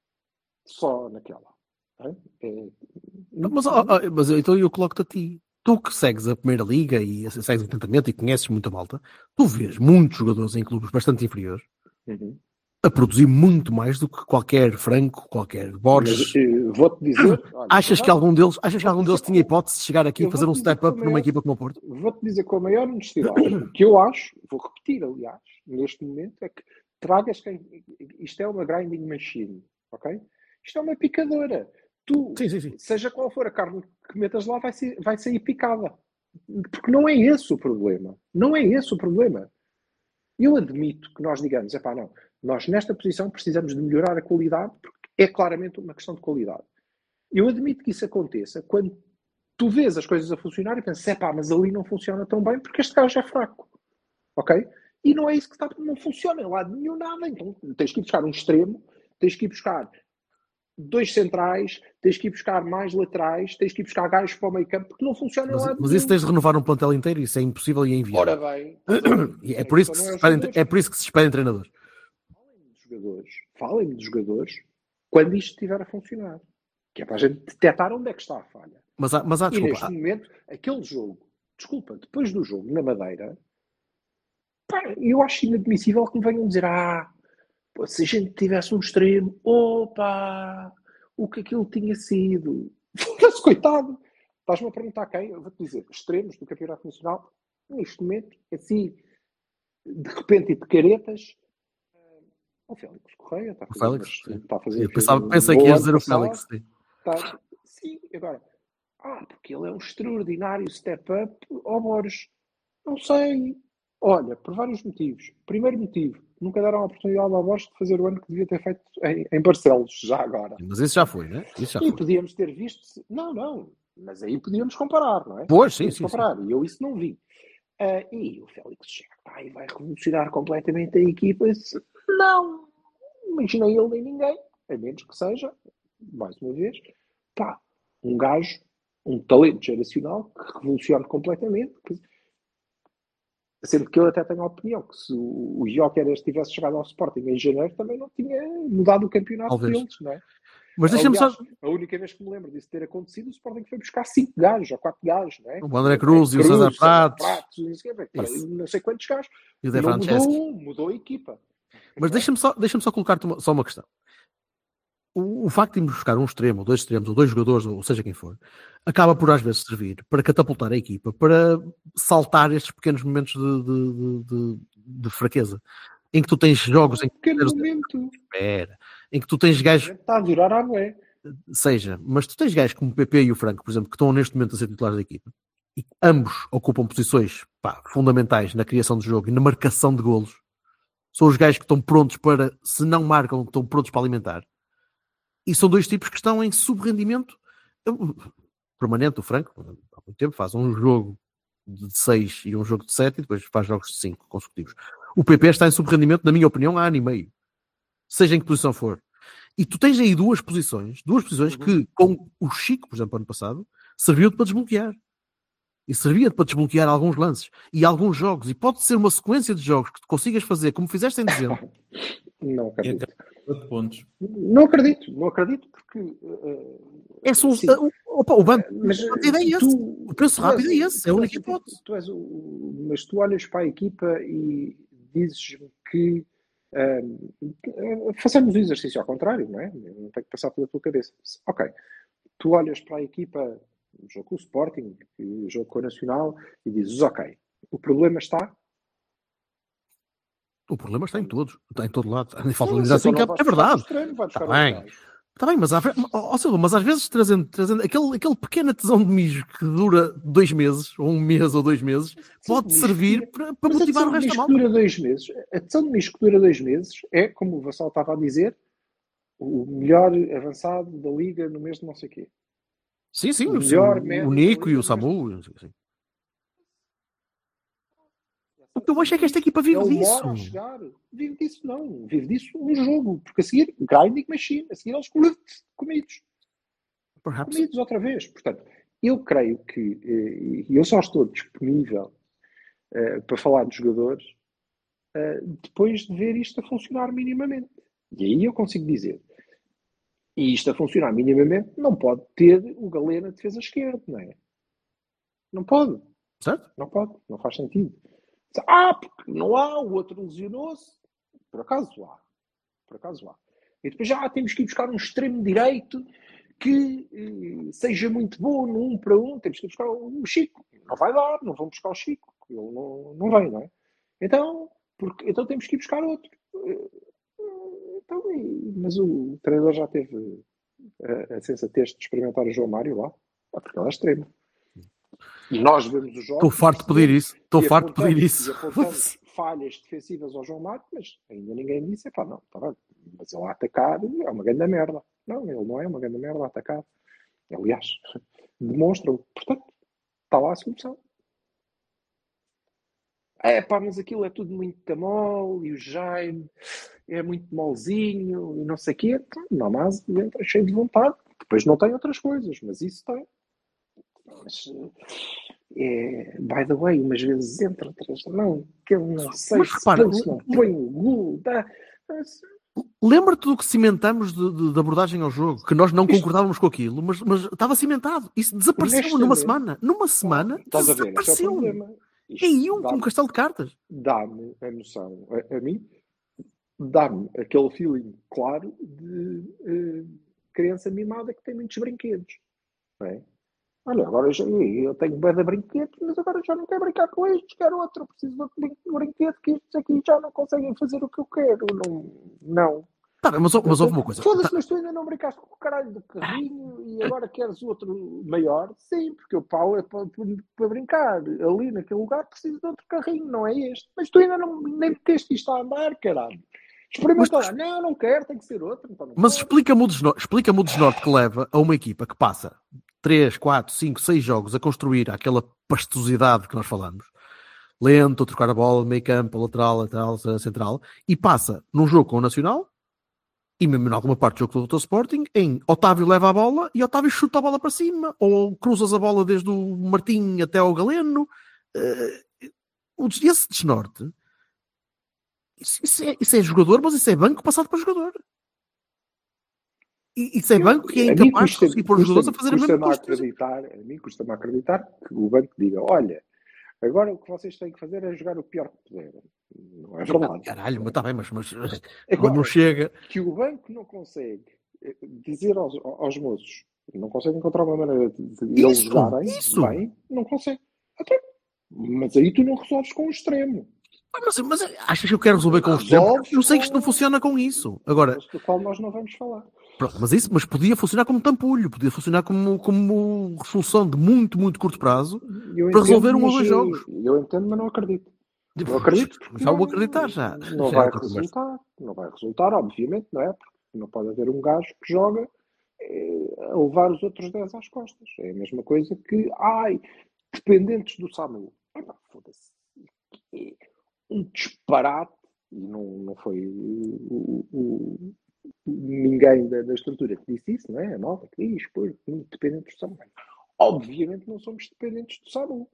Só naquela. É? É... Mas, oh, oh, mas então eu coloco-te a ti. Tu que segues a Primeira Liga e segues atentamente e conheces muita malta, tu vês muitos jogadores em clubes bastante inferiores uhum. a produzir muito mais do que qualquer Franco, qualquer Borges. Mas, vou-te dizer... Olha, achas que algum deles, achas que algum deles tinha hipótese de chegar aqui e fazer um step-up numa equipa como o Porto? Vou-te dizer com a maior honestidade, o que eu acho, vou repetir, aliás, neste momento, é que tragas quem... Isto é uma grinding machine, ok? Isto é uma picadora. Tu, sim, sim, sim. seja qual for a carne que metas lá, vai, ser, vai sair picada. Porque não é esse o problema. Não é esse o problema. Eu admito que nós digamos, epá, não, nós nesta posição precisamos de melhorar a qualidade, porque é claramente uma questão de qualidade. Eu admito que isso aconteça quando tu vês as coisas a funcionar e pensas, epá, mas ali não funciona tão bem porque este gajo é fraco. Ok? E não é isso que está, não funciona em lado nenhum nada. Então tens que ir buscar um extremo, tens que ir buscar dois centrais, tens que ir buscar mais laterais, tens que ir buscar gajos para o meio campo, porque não funciona mas, em lado mas nenhum. isso tens de renovar um plantel inteiro, isso é impossível e é inviável. Ora bem. é, por isso que se espera, é por isso que se espera em treinadores. Falem-me de jogadores, falem-me de jogadores quando isto estiver a funcionar. Que é para a gente detectar onde é que está a falha. Mas há, mas há, desculpa, e neste há... momento, aquele jogo, desculpa, depois do jogo na Madeira, pá, eu acho inadmissível que me venham dizer, ah, se a gente tivesse um extremo, opa, o que aquilo tinha sido. Coitado. Estás-me a perguntar quem? Eu vou-te dizer, extremos do Campeonato Nacional, neste momento, assim, de repente e de caretas, O Félix Correia está a O fazer, Félix, mas, sim. está a fazer Eu pensava, um pensei bom que ias ano dizer o passado. Félix. Sim. Está, sim, agora, ah, porque ele é um extraordinário step-up ao Borges. Não sei. Olha, por vários motivos. Primeiro motivo, nunca deram a oportunidade ao Borges de fazer o ano que devia ter feito em, em Barcelos, já agora. Mas isso já foi, né? Isso já E foi. podíamos ter visto... se- Não, não. Mas aí podíamos comparar, não é? Pois, sim, Podíamos sim, comparar. E eu isso não vi. Ah, e o Félix chega pá, e vai revolucionar completamente a equipa. Se- Não. Imaginei ele nem ninguém. A menos que seja, mais uma vez, pá, um gajo, um talento geracional que revoluciona completamente. que- Sendo que eu até tenho a opinião que se o, o Gyökeres tivesse chegado ao Sporting em janeiro, também não tinha mudado o campeonato Talvez. deles, não é? Mas deixa-me Aliás, só. a única vez que me lembro disso ter acontecido, o Sporting foi buscar cinco gajos ou quatro gajos, não é? O André Cruz e o César Pratos. não sei, para- Isso. não sei quantos gajos. E o De Não mudou Franceschi. um, mudou a equipa. Mas Não é? deixa-me só, deixa só colocar-te uma- só uma questão. O, o facto de irmos buscar um extremo, ou dois extremos, ou dois jogadores, ou seja quem for, acaba por às vezes servir para catapultar a equipa, para saltar estes pequenos momentos de, de, de, de- de fraqueza. Em que tu tens jogos em que... pequeno momento. Espera. Em que tu tens gajos... Está a durar a bué. Seja, mas tu tens gajos como o P P e o Franco, por exemplo, que estão neste momento a ser titulares da equipa, e ambos ocupam posições pá, fundamentais na criação do jogo e na marcação de golos. São os gajos que estão prontos para, se não marcam, estão prontos para alimentar. E são dois tipos que estão em subrendimento permanente. O Franco, há muito tempo, faz um jogo de seis e um jogo de sete e depois faz jogos de cinco consecutivos. O P P está em subrendimento, na minha opinião, há ano e meio. Seja em que posição for. E tu tens aí duas posições, duas posições que, com o Chico, por exemplo, ano passado, serviu-te para desbloquear. E servia-te para desbloquear alguns lances e alguns jogos. E pode ser uma sequência de jogos que tu consigas fazer, como fizeste em dezembro. Não acredito. oito pontos. Não acredito. Não acredito porque... uh, É só, sim. uh, opa, o banco, Mas, o rápido é esse. tu- O preço tu rápido é és- esse. tu É a és única o tipo- hipótese. tu és o- mas tu olhas para a equipa e dizes-me que um, façamos o exercício ao contrário, não é? Não tem que passar pela tua cabeça. Ok, tu olhas para a equipa, o jogo com o Sporting, o jogo com o Nacional, e dizes, ok, o problema está... O problema está em todos. Está em todo lado. Nem falta Não, liderança se em não campo. vais É buscar verdade. os treinos, vai buscar Está os bem. gajos. Está bem, mas, há, ó, ó, Silva, mas às vezes trazendo, trazendo aquele, aquele pequeno tesão de mijo que dura dois meses, ou um mês ou dois meses, pode Sim, servir mas- para, para Mas motivar a o resto da decisão de malta. que dura dois meses, a decisão de Misto que dura dois meses é, como o Vassal estava a dizer, o melhor avançado da Liga no mês de não sei o quê. Sim, sim, o o, melhor o, médio o da Nico Liga e o no Samu. Sim, sim. O que eu acho é que esta equipa vive Ele disso. demora a chegar. Vive disso não. Vive disso um jogo. Porque a seguir, grinding machine. A seguir eles comidos. Perhaps. Comidos outra vez. Portanto, eu creio que, e eu só estou disponível uh, para falar de jogadores uh, depois de ver isto a funcionar minimamente. E aí eu consigo dizer, e isto a funcionar minimamente, não pode ter o Galeno na defesa esquerda, não é? Não pode. Certo? Não pode. Não faz sentido. Ah, porque não há, o outro lesionou-se. Por acaso há. Por acaso há. E depois já ah, temos que ir buscar um extremo direito que eh, seja muito bom no um para um. Temos que ir buscar o Chico. Não vai dar, não vão buscar o Chico. Ele não, não vem, não é? Então, porque, então temos que ir buscar outro. Então, mas o treinador já teve a, a sensatez de experimentar o João Mário lá. Ah, porque ele é extremo. E nós vemos os jogos. Estou farto de pedir isso. Estou farto de pedir isso. E apontamos falhas defensivas ao João Mário, mas ainda ninguém disse, pá, não, tá bem, mas ele a atacar é uma grande merda. Não, ele não é uma grande merda a atacar. Aliás, demonstra-o. Portanto, está lá a solução. É pá, mas aquilo é tudo muito mole e o Jaime é muito molzinho e não sei o quê. Não, mas entra cheio de vontade. Depois não tem outras coisas, mas isso tem. Mas, é, by the way, umas vezes entra, outras não, que eu não sei mas se repara, põe, se não põe o gol, dá. Mas, lembra-te do que cimentamos de, de, de abordagem ao jogo, que nós não Isto... concordávamos com aquilo, mas, mas estava cimentado. Isso desapareceu numa semana. Numa semana, ah, desapareceu. É e um com um castelo de cartas. Dá-me a noção, a, a mim, dá-me aquele feeling claro de uh, criança mimada que tem muitos brinquedos. Não é? Olha, agora já, eu tenho bué de brinquedos, mas agora já não quero brincar com estes, quero outro, eu preciso de outro brin- brinquedo, que estes aqui já não conseguem fazer o que eu quero. Não. Não. Tá bem, mas, hou- mas houve uma coisa. Foda-se, Tá, mas tu ainda não brincaste com o caralho do carrinho e agora queres outro maior? Sim, porque o pau é para, para brincar. Ali naquele lugar preciso de outro carrinho, não é este. Mas tu ainda não, nem meteste isto a andar, caralho. mas, Experimenta lá. Não, não quero, tem que ser outro. Então não mas quero. explica-me o desnorte, explica-me o desnorte que leva a uma equipa que passa três, quatro, cinco, seis jogos a construir aquela pastosidade que nós falamos, lento, a trocar a bola, meio campo, lateral, lateral, central, e passa num jogo com o Nacional, e mesmo em alguma parte do jogo do teu Sporting, em Otávio leva a bola e Otávio chuta a bola para cima, ou cruzas a bola desde o Martim até ao Galeno. Uh, esse desnorte, isso, isso, é, isso é jogador, mas isso é banco passado para jogador. E isso é banco que é incapaz de conseguir pôr os jogadores a fazer a mesma coisa. Acreditar, a mim custa-me acreditar que o banco diga, olha, agora o que vocês têm que fazer é jogar o pior que puderem. Não é verdade. Caralho, mas está bem, mas, mas, agora, mas não chega. Que o banco não consegue dizer aos, aos moços, não consegue encontrar uma maneira de eles jogarem isso. bem, não consegue. Até, mas aí tu não resolves com o extremo. Mas, mas achas que eu quero resolver com o extremo? Eu sei que isto não funciona com isso. Agora, do qual nós não vamos falar. Pronto, mas isso mas podia funcionar como tampulho, podia funcionar como, como solução de muito, muito curto prazo eu para entendo, resolver um ou dois jogos. Eu entendo, mas não acredito. Não acredito. Já vou acreditar, já. Não já vai é resultar. Não vai resultar, obviamente, não é? Porque não pode haver um gajo que joga é, a levar os outros dez às costas. É a mesma coisa que, ai, dependentes do SAMU. Ah, não, foda-se. É um disparate, e não, não foi o, o, ninguém da, da estrutura que disse isso, não é? A nota que diz, pois, dependentes do SAMU. Obviamente não somos dependentes do SAMU.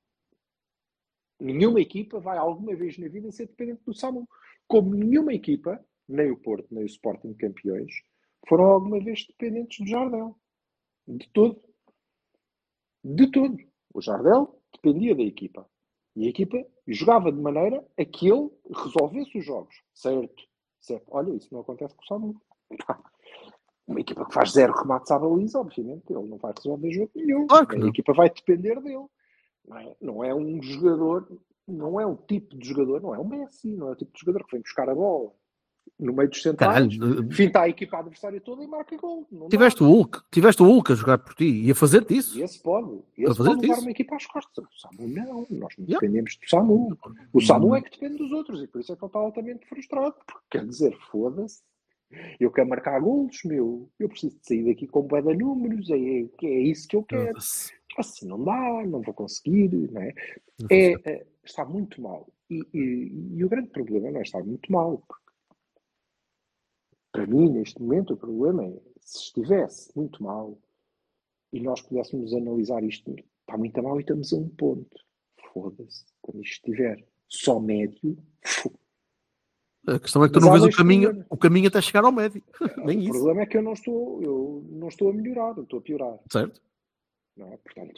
Nenhuma equipa vai alguma vez na vida ser dependente do SAMU. Como nenhuma equipa, nem o Porto, nem o Sporting campeões, foram alguma vez dependentes do Jardel. De todo. De todo. O Jardel dependia da equipa. E a equipa jogava de maneira a que ele resolvesse os jogos. Certo. certo. Olha, isso não acontece com o SAMU. Uma equipa que faz zero remates à baliza, obviamente, ele não vai resolver jogo nenhum. Claro que a não. equipa vai depender dele. Não é, não é um jogador, não é o tipo de jogador, não é o Messi, não é o tipo de jogador que vem buscar a bola no meio dos centrais, Caralho, finta a equipa adversária toda e marca gol. Não tiveste dá. o Hulk, tiveste o Hulk a jogar por ti e a fazer-te isso. E esse pode. Esse fazer pode levar isso. uma equipa às costas. O SAMU não. Nós não Yeah. dependemos do SAMU. O SAMU é que depende dos outros e por isso é que ele está altamente frustrado. Porque, quer dizer, foda-se. Eu quero marcar golos, meu. Eu preciso de sair daqui com bué de números. É, é, é isso que eu quero. Assim não dá, não vou conseguir. Não é? É, é, está muito mal. E, e, e o grande problema não é estar muito mal. Para mim, neste momento, o problema é se estivesse muito mal e nós pudéssemos analisar isto, está muito mal e estamos a um ponto. Foda-se. Quando isto estiver só médio, foda-se. A questão é que tu Mas não há vês o dois caminho, problemas. o caminho até chegar ao médio. Nem O isso. problema é que eu não estou, eu não estou a melhorar, eu estou a piorar. Certo? Não é? Portanto,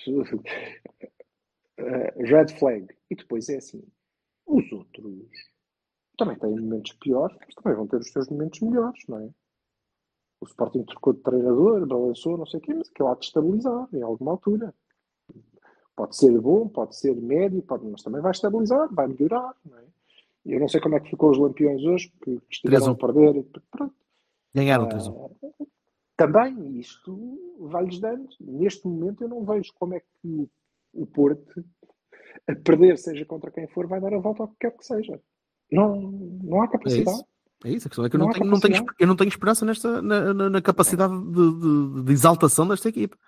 uh, red flag. E depois é assim, os outros também têm momentos piores, mas também vão ter os seus momentos melhores, não é? O Sporting trocou de treinador, balançou, não sei o quê, mas aquilo há de estabilizar em alguma altura. Pode ser bom, pode ser médio, pode, mas também vai estabilizar, vai melhorar, não é? Eu não sei como é que ficou os Lampiões hoje, que estiveram a perder. Pronto. Ganharam três a um. Uh, também isto vai-lhes dando. Neste momento eu não vejo como é que o Porto, a perder, seja contra quem for, vai dar a volta ao que quer que seja. Não, não há capacidade. É isso. É isso, a questão é que eu não, Não há tenho, não, tenho, capacidade. eu não tenho esperança nesta, na, na, na capacidade de, de, de exaltação desta equipa.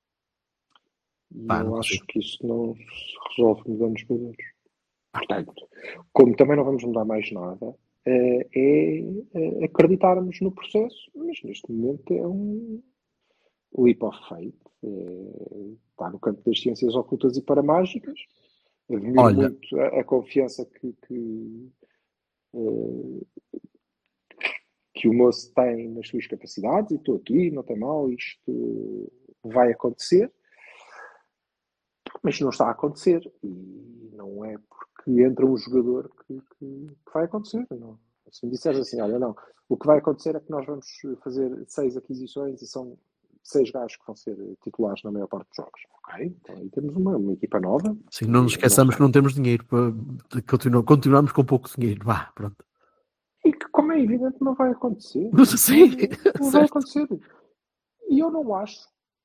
E Pá, eu não acho consigo. que isso não se resolve mudando os jogadores. Portanto, como também não vamos mudar mais nada, é, é acreditarmos no processo, mas neste momento é um leap of faith. É, está no campo das ciências ocultas e paramágicas. Admiro Olha. muito a, a confiança que, que, uh, que o moço tem nas suas capacidades, e estou aqui, não tem mal, isto vai acontecer. Mas não está a acontecer. E não é porque entra um jogador que, que, que vai acontecer. Não. Se me disseres assim, olha, não, o que vai acontecer é que nós vamos fazer seis aquisições e são seis gajos que vão ser titulares na maior parte dos jogos. Ok, então aí temos uma, uma equipa nova. Sim, não nos esqueçamos que não temos dinheiro para continuar, continuamos com pouco dinheiro. Vá, pronto. E que, como é evidente, não vai acontecer. Sim, não não vai acontecer. E eu não acho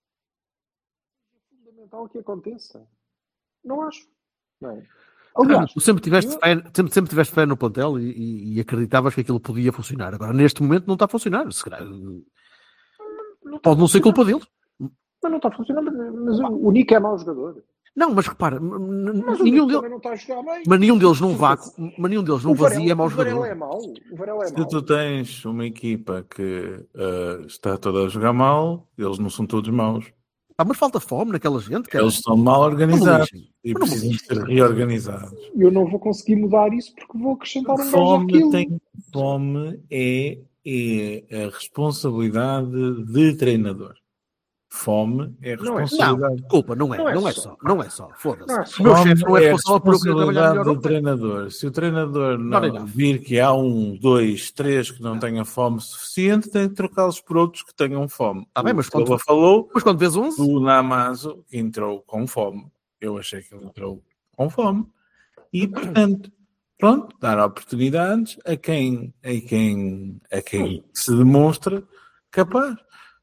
fundamental que aconteça. Não acho. Não é? Aliás, tu sempre tiveste, eu... fé, sempre, sempre tiveste fé no plantel e, e, e acreditavas que aquilo podia funcionar. Agora, neste momento, não está a funcionar. Se calhar, não pode não ser culpa deles. Mas não está a funcionar. Mas o Nico é mau jogador. Não, mas repara, mas nenhum, deles, não está a jogar bem. Mas nenhum deles não vá, mas nenhum deles não vazia é mau jogador. O Varela é mau. O Varela é Se mau. tu tens uma equipa que uh, está toda a jogar mal, eles não são todos maus. Ah, mas falta fome naquela gente, cara. Eles são mal organizados e precisam de ser reorganizados. Eu não vou conseguir mudar isso porque vou acrescentar um fome tem Fome é, é a responsabilidade de treinador. Fome é a responsabilidade. Não, desculpa, não é, não é, não é só, não é só, foda-se. O meu chefe não é responsável por trabalhar melhor do treinador. Se o treinador não, não vir que há um, dois, três que não tenham fome suficiente, tem de trocá-los por outros que tenham fome. Ah, bem, mas quando quando falou, mas quando vês onze, o Namazo que entrou com fome. Eu achei que ele entrou com fome e, portanto, pronto, dar oportunidades a quem, a quem, a quem se demonstra capaz.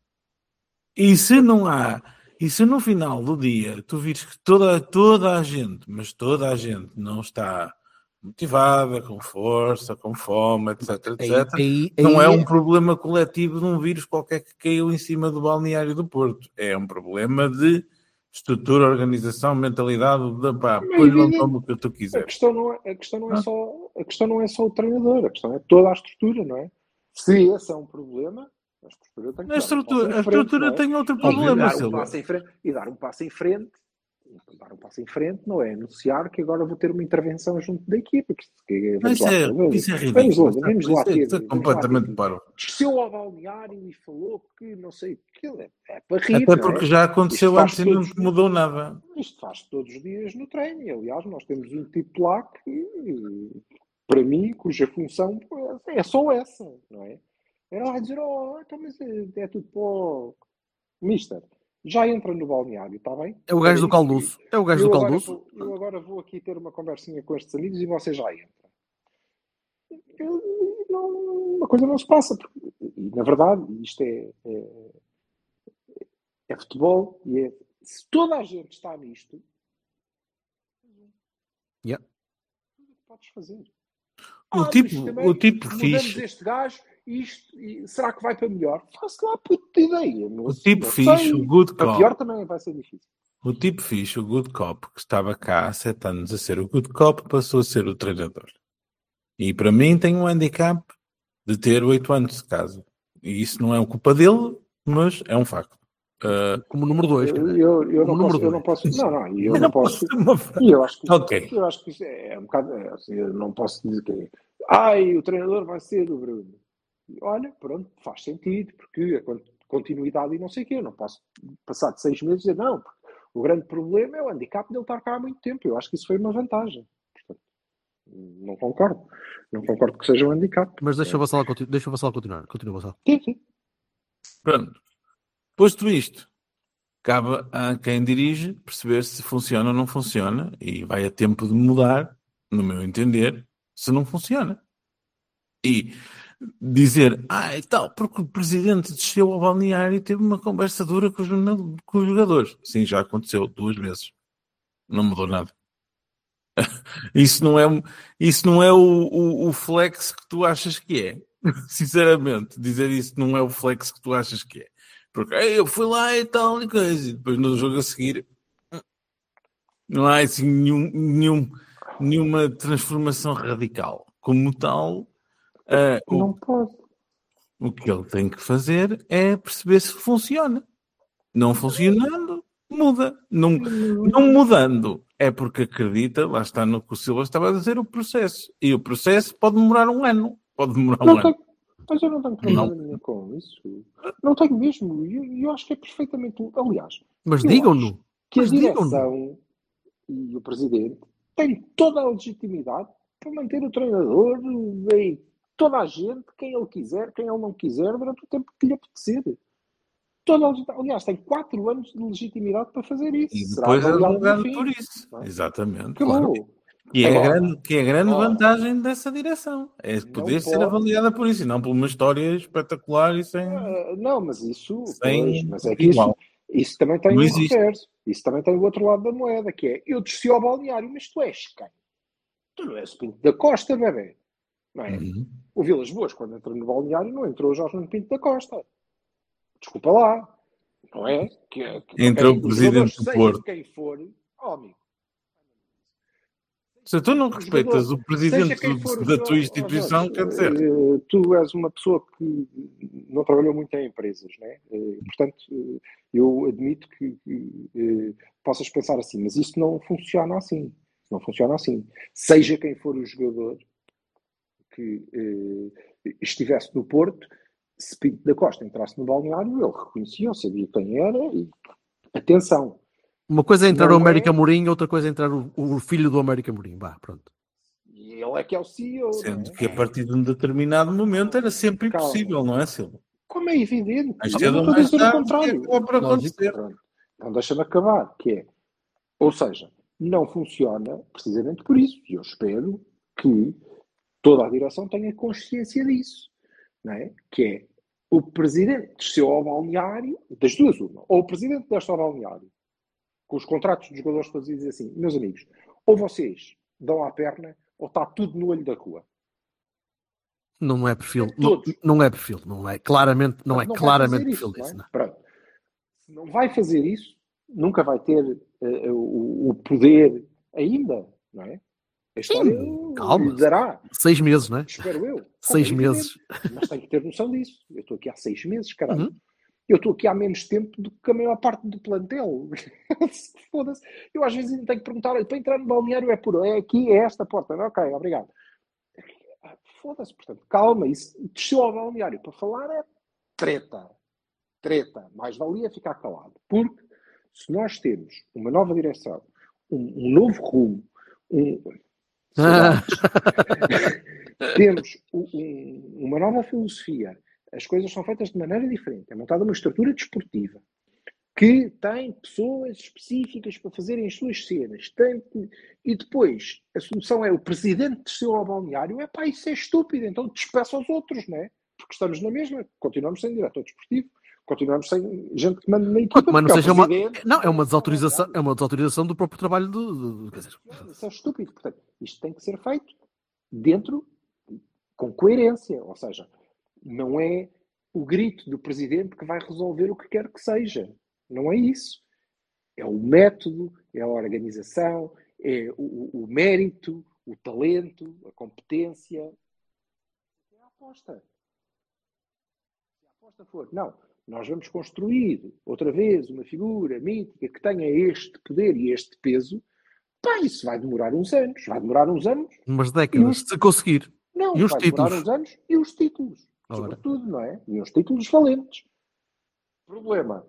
E se não há, e se no final do dia tu vires que toda, toda a gente, mas toda a gente não está motivada, com força, com fome, etc, etcétera, aí, aí, não aí, é um problema coletivo de um vírus qualquer que caiu em cima do balneário do Porto. É um problema de estrutura, organização, mentalidade, de pá, põe-lhe o nome que tu quiseres. A questão não é, a questão não é, ah. só, a questão não é só o treinador, a questão é toda a estrutura, não é? Se esse é um problema, a estrutura tem que a estrutura, um a frente, estrutura é? tem outro problema, e dar, um passo em frente, e dar um passo em frente, dar um passo em frente não é anunciar que agora vou ter uma intervenção junto da equipa. Que, que, isso, lá, é, vamos, isso é ridículo. Vamos lá, vamos lá ter. Isso é completamente paro. Desceu ao balneário e falou que não sei o que é, é para rir. Até porque é? já aconteceu antes e não mudou nada. Isto faz todos os dias no treino. E, aliás, nós temos um tipo lá que, para mim, cuja função é só essa, não é? Era lá dizer, oh, então, mas é, é tudo para o Mister. Já entra no balneário, está bem? É o gajo do Calduço. É o gajo do Calduço. Vou, eu agora vou aqui ter uma conversinha com estes amigos e você já entra. Eu, não, uma coisa não se passa. Porque, e, na verdade, isto é, é, é futebol e é, se toda a gente está nisto, yeah. tudo o que podes fazer. O ah, tipo, também, o tipo fixe. Este gajo, isto, e será que vai para melhor? Faço lá puta ideia. Não, o tipo não fixe, sei. o good cop. A pior também vai ser difícil. O tipo fixe, o good cop, que estava cá há sete anos a ser o good cop, passou a ser o treinador. E para mim tem um handicap de ter oito anos de casa. E isso não é culpa dele, mas é um facto. Uh, como número dois. Eu, eu, eu, não posso, eu não posso. Não, não, eu não, não posso. E eu acho que, okay. eu acho que isso é um bocado. É, assim, eu não posso dizer que. Ai, o treinador vai ser o Bruno. Olha, pronto, faz sentido, porque a continuidade e não sei o quê. Eu não posso passar de seis meses e dizer não. O grande problema é o handicap dele estar cá há muito tempo. Eu acho que isso foi uma vantagem. Portanto, não concordo. Não concordo que seja um handicap. Mas deixa o Vassal continu- deixa o Vassal continuar. Continua, Vassal. Sim, sim. Pronto. Posto isto, cabe a quem dirige perceber se funciona ou não funciona e vai a tempo de mudar, no meu entender, se não funciona. E dizer, ah, e tal, porque o presidente desceu ao balneário e teve uma conversa dura com os, com os jogadores. Sim, já aconteceu duas vezes. Não mudou nada. Isso não é, isso não é o, o, o flex que tu achas que é. Sinceramente, dizer isso não é o flex que tu achas que é. Porque eu fui lá e tal e coisa. E depois no jogo a seguir não há assim nenhum, nenhum, nenhuma transformação radical. Como tal, uh, não o, pode. o que ele tem que fazer é perceber se funciona. Não funcionando, muda. Não, não mudando é porque acredita, lá está no que o Silva estava a dizer, o processo. E o processo pode demorar um ano. Pode demorar não um tem, ano. Mas eu não tenho problema nenhum com isso. Não tenho mesmo. E eu, eu acho que é perfeitamente... Aliás, mas digam-no. Que mas a direção e o presidente têm toda a legitimidade para manter o treinador e toda a gente, quem ele quiser, quem ele não quiser, durante o tempo que lhe apetecer. Toda, aliás, tem quatro anos de legitimidade para fazer isso. E Será depois é avaliado julgado no fim, por isso. não é? Exatamente. Acabou. Claro. Que é, a Agora, grande, que é a grande agora, vantagem dessa direção. É poder não ser pode- avaliada por isso, e não por uma história espetacular e sem... Ah, não, mas isso, Sem pois, mas é que isso, igual. isso também tem Não um existe. reverso. Isso também tem o outro lado da moeda, que é, eu desci ao balneário, mas tu és quem? Tu não és o Pinto da Costa, bebê. Não é? Uhum. O Vilas Boas, quando entrou no balneário, não entrou o Jorge Nuno Pinto da Costa. Desculpa lá. Não é? Que, que, Entrou okay, o presidente do seja Porto. quem for, oh, amigo. Se tu não Os respeitas jogadores, o presidente seja quem do- for o da seu- tua oh, instituição, Jorge, quer dizer... eh, tu és uma pessoa que não trabalhou muito em empresas, né? Eh, portanto, eh, eu admito que, que eh, possas pensar assim, mas isso não funciona assim. Não funciona assim. Seja quem for o jogador que eh, estivesse no Porto, se Pinto da Costa entrasse no balneário, ele reconhecia, sabia quem era e atenção. Uma coisa é entrar Não o América é- Mourinho, outra coisa é entrar o, o filho do América Mourinho. Vá, pronto. E ele é que é o C E O. Sendo não é? que a partir de um determinado momento era sempre Calma. impossível, não é, Silvio? Como é evidente. Mais Eu cedo não ou estou a mais dizer o tarde contrário. acaba por acontecer. Pronto. Então deixa-me acabar, que é, ou seja, não funciona precisamente por isso. E eu espero que toda a direção tenha consciência disso, não é? Que é, o presidente desceu ao balneário, das duas uma, ou o presidente desce ao balneário, com os contratos dos jogadores todos e diz assim, meus amigos, ou vocês dão à perna, ou está tudo no olho da rua. Não é perfil. É Não, todos. não é perfil. Não é claramente, não é vai claramente fazer perfil isso, disso. não Não. é? Pronto. Se não vai fazer isso, nunca vai ter eh, o, o poder ainda, não é? A história Sim, calma. lhe dará, Seis meses, não é? espero eu. Seis Como é meses. evidente. Mas tem que ter noção disso. Eu estou aqui há seis meses, caralho. Uhum. Eu estou aqui há menos tempo do que a maior parte do plantel. Foda-se. Eu às vezes ainda tenho que perguntar, para entrar no balneário é por é aqui, é esta porta. Ok, obrigado. Foda-se, portanto, calma. Isso desceu ao balneário para falar é treta. Treta. Mais valia ficar calado. Porque se nós temos uma nova direção, um, um novo rumo, um, saudades, temos um, um, uma nova filosofia, as coisas são feitas de maneira diferente. É montada uma estrutura desportiva que tem pessoas específicas para fazerem as suas cenas. Tem... E depois, a solução é o presidente desceu ao balneário. É pá, isso é estúpido. Então despeça aos outros, não é? Porque estamos na mesma. Continuamos sem diretor desportivo. Continuamos sem gente que manda na equipa. Mas não porque é o seja uma. presidente. Não, é uma desautorização, é uma desautorização do próprio trabalho do. do- quer dizer, Isso é estúpido. Portanto, isto tem que ser feito dentro, com coerência. Ou seja, não é o grito do presidente que vai resolver o que quer que seja. Não é isso. É o método, é a organização, é o, o mérito, o talento, a competência. É a aposta. Se a aposta for, não, nós vamos construir outra vez uma figura mítica que tenha este poder e este peso, pá, isso vai demorar uns anos. Vai demorar uns anos. umas décadas, E os- se conseguir. Não, E os vai títulos? demorar uns anos e os títulos. Ora. Sobretudo, não é? E os títulos valentes. Problema.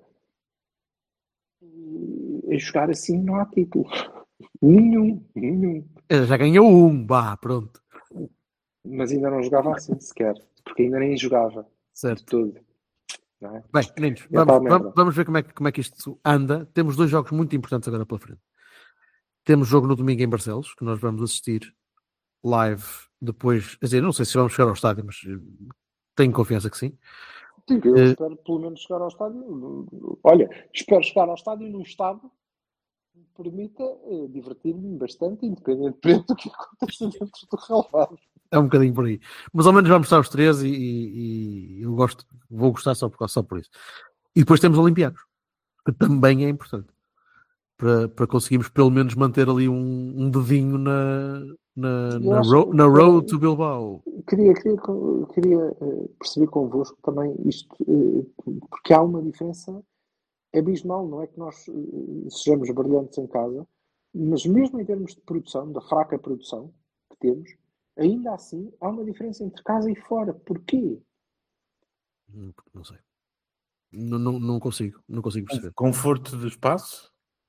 E a jogar assim não há título. Nenhum, nenhum. Eh, Já ganhou um, bah, pronto. Mas ainda não jogava assim sequer. Porque ainda nem jogava. De Certo. tudo. Não é? Bem, meninos, É vamos, tal merda. vamos, vamos ver como é, que- como é que isto anda. Temos dois jogos muito importantes agora pela frente. Temos jogo no domingo em Barcelos, que nós vamos assistir live depois. Quer dizer, não sei se vamos chegar ao estádio, mas eh, tenho confiança que sim. Sim, eu Eh, espero pelo menos chegar ao estádio. Olha, espero chegar ao estádio num estado que me permita eh, divertir-me bastante, independentemente do que aconteça dentro do relevado. É um bocadinho por aí. Mas ao menos vamos estar os três e, e- e eu gosto, vou gostar só por, só por isso. E depois temos Olympiacos, que também é importante. Para, para conseguirmos pelo menos manter ali um, um dedinho na, na, Eu na, acho ro- que- na road to Bilbao. Queria, queria, queria eh, perceber convosco também isto, eh, porque há uma diferença abismal, não é que nós eh, sejamos brilhantes em casa, mas mesmo em termos de produção, da fraca produção que temos, ainda assim há uma diferença entre casa e fora. Porquê? Hum, Não sei. Não, não, não consigo, não consigo perceber. Conforto do espaço?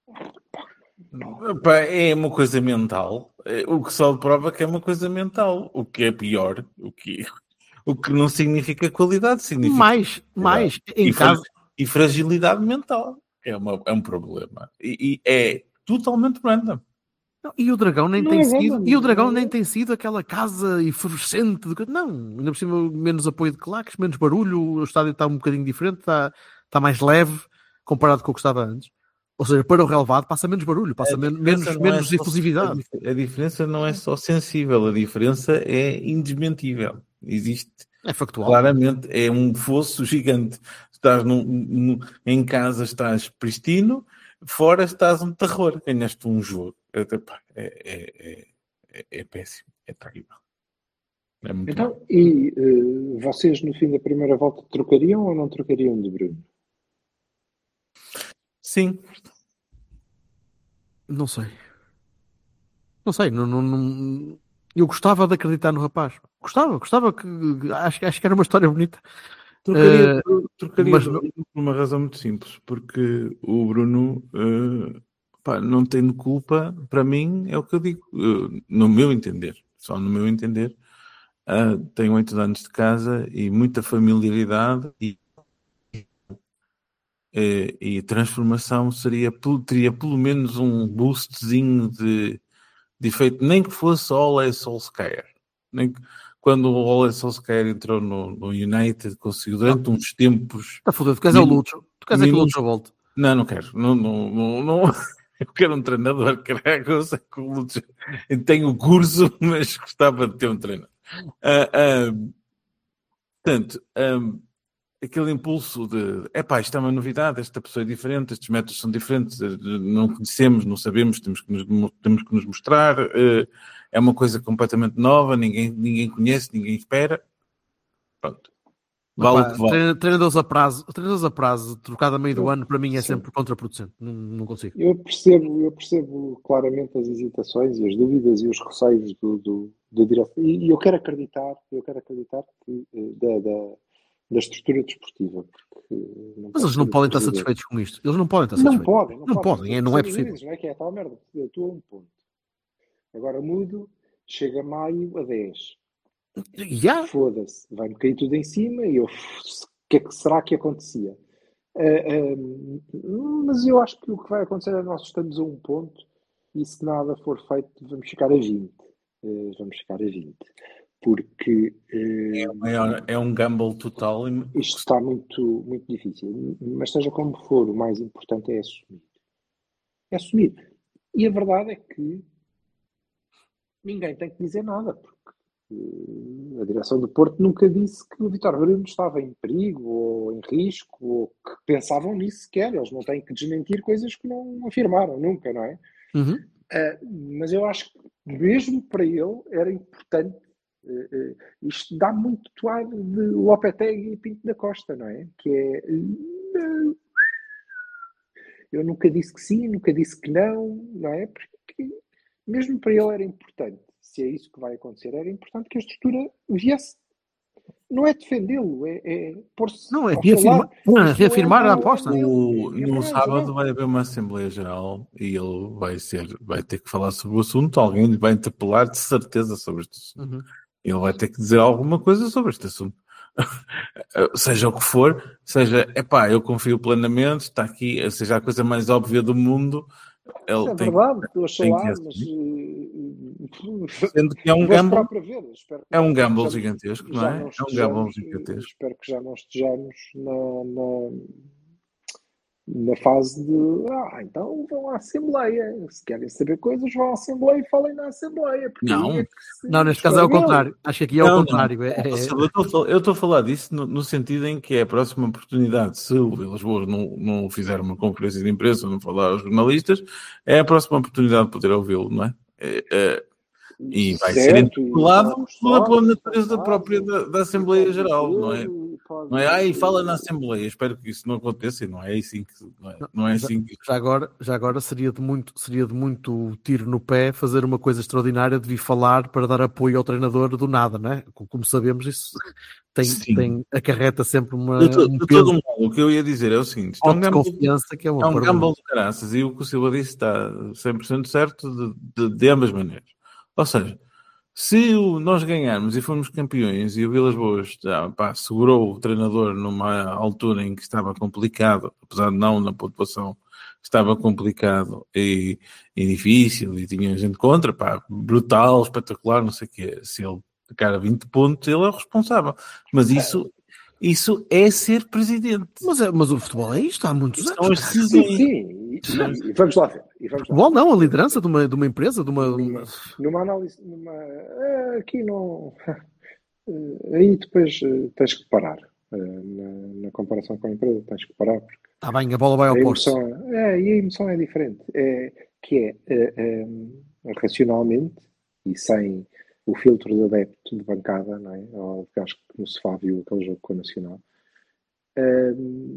Epá, é uma coisa mental. É, o que só prova que é uma coisa mental. O que é pior, o que, o que não significa qualidade, significa Mais, mais, em e, fa- casa. e fragilidade mental. É, uma, é um problema. E, e é totalmente random. Não, e o Dragão nem Não tem é sido, random, e o Dragão não é. nem tem sido aquela casa efervescente. De... Não, ainda por cima, menos apoio de claques, menos barulho, o estádio está um bocadinho diferente, está, está mais leve comparado com o que estava antes. Ou seja, para o relevado passa menos barulho, passa men- menos, não menos é só- efusividade. A, dif- a diferença não é só sensível, a diferença é indesmentível. Existe É factual. claramente, é um fosso gigante. Estás num- num- em casa, estás pristino, fora estás um terror. Ganhaste um jogo. É, é, é, é, é péssimo, é terrível. É muito Então, mal. e uh, vocês no fim da primeira volta trocariam ou não trocariam de Bruno? Sim, Não sei. Não sei. Não, não, não- Eu gostava de acreditar no rapaz. Gostava, gostava que. Acho, acho que era uma história bonita. trocaria, Eh, tro- trocaria mas de não- Bruno por uma razão muito simples, porque o Bruno eh, pá, não tem culpa, para mim, é o que eu digo, eh, no meu entender, só no meu entender, ah, tem oito anos de casa e muita familiaridade e, eh, e a transformação seria, pel- teria pelo menos um boostzinho de, de efeito, nem que fosse Ole Solskjaer, nem que, quando o Ole Solskjaer entrou no, no United, conseguiu durante uns tempos. Está fodido. Tu queres é o Min- Lucho. Tu queres é que o minus- Lucho volte. Não, não quero. Não, não, não, não. Eu quero um treinador, caralho. Eu sei que o Lúcio tem o curso, mas gostava de ter um treinador. Ah, ah, portanto, ah, aquele impulso de epá, isto é uma novidade, esta pessoa é diferente, estes métodos são diferentes, eh, não conhecemos, não sabemos, temos que nos, temos que nos mostrar, eh, é uma coisa completamente nova, ninguém, ninguém conhece, ninguém espera. Pronto. Vale Opa, o que vale. treina- treinadores a prazo, treinadores a prazo, trocado a meio do Eu- ano, para mim é sim. sempre contraproducente. Não, não consigo. Eu percebo, eu percebo claramente as hesitações e as dúvidas e os receios do, do, da direção. E, e eu quero acreditar, eu quero acreditar que eh, da, da, da estrutura desportiva. Porque não Mas pode eles não ser o podem estar presidente. satisfeitos com isto. Eles não podem estar Não satisfeitos. podem, não, Não podem. podem, é- não é Sem possível. dúvidas, não é que é tal merda. Eu estou a um ponto. Agora mudo, chega maio a dez. Já? Foda-se, vai-me cair tudo em cima e eu. O que é que será que acontecia? Uh, uh, mas eu acho que o que vai acontecer é nós estamos a um ponto e se nada for feito vamos ficar a vinte. Uh, vamos ficar a vinte. Porque uh, É, o maior- é um gamble total. e- isto está muito, muito difícil. Mas seja como for, o mais importante é assumir. É assumir. E a verdade é que ninguém tem que dizer nada, porque a direção do Porto nunca disse que o Vítor Bruno estava em perigo ou em risco ou que pensavam nisso sequer. Eles não têm que desmentir coisas que não afirmaram nunca, não é? Uhum. Uh, mas eu acho que mesmo para ele era importante. Uh, uh, isto dá muito ar de Lopetegui e Pinto da Costa, não é? Que é... Uh, eu nunca disse que sim, nunca disse que não, não é? Porque mesmo para ele era importante. Se é isso que vai acontecer, era importante que a estrutura viesse. Não é defendê-lo, é, é pôr-se. Não, é ao reafirma- seu lado. não, é Isto reafirmar não é a mau aposta. ano dele. O- É no mau sábado ano vai haver uma Assembleia Geral e ele vai, ser, vai ter que falar sobre o assunto. Alguém lhe vai interpelar de certeza sobre este assunto. Uhum. Ele vai ter que dizer alguma coisa sobre este assunto. Seja o que for, seja, epá, eu confio plenamente, está aqui, seja a coisa mais óbvia do mundo. Ele Isso é tem, verdade, tem oxalá, que mas. assumir. uh, Sendo que é um vou gamble, esperar para ver. Espero que é um não gamble estejamos- gigantesco, não já é? É um estejamos, gamble uh, gigantesco. Espero que já não estejamos na, na, na fase de. Ah, então vão à Assembleia. Se querem saber coisas, vão à Assembleia e falem na Assembleia. Porque Não. aí é que se Não, neste caso é o esfregam. contrário. Acho que aqui é o Não, não. contrário. É, é- Ou seja, eu estou a fal- Eu estou a falar disso no, no sentido em que é a próxima oportunidade, se o Vilas Boas não, não fizer uma conferência de imprensa, não falar aos jornalistas, é a próxima oportunidade de poder ouvi-lo, não é? É, é, e vai ser Certo, e interpelado falamos pela, só, pela natureza fácil, própria da, da Assembleia pode Geral, dizer, não é? pode Não é? Ah, e dizer. fala na Assembleia. Espero que isso não aconteça e não é assim que, não é, não é assim que Já agora, já agora seria, de muito, seria de muito tiro no pé fazer uma coisa extraordinária de vir falar para dar apoio ao treinador do nada, não é? Como, como sabemos, isso tem, Sim. tem, acarreta sempre uma, De, to- um de peso todo modo, o que eu ia dizer é o seguinte: isto é um de gamble, confiança que é uma é um parvoíce. gamble de caraças e o que o Silva disse está cem por cento certo de, de, de ambas maneiras. Ou seja, Se o, nós ganharmos e formos campeões e o Vilas Boas já, pá, segurou o treinador numa altura em que estava complicado, apesar de não na pontuação, estava complicado e, e difícil e tinha gente contra, pá, brutal, espetacular, não sei o quê. Se ele ficar a vinte pontos, ele é o responsável. Mas isso, isso é ser presidente. Mas, é, mas o futebol é isto há muitos São anos. as cara. decisões. Sim, sim. E, e vamos lá ver. E vamos lá Futebol ver. não, a liderança de uma, de uma empresa, de uma... Numa, numa análise, numa, eh, aqui não... eh, Aí depois eh, tens que parar. eh, Na, na comparação com a empresa, tens que parar. Porque Está bem, a bola vai ao a posto. emoção é, é, e a emoção é diferente. É, que é, é, é racionalmente e sem o filtro de adepto de bancada, não é? Ou, acho que no Sofá viu aquele jogo com o Nacional. É,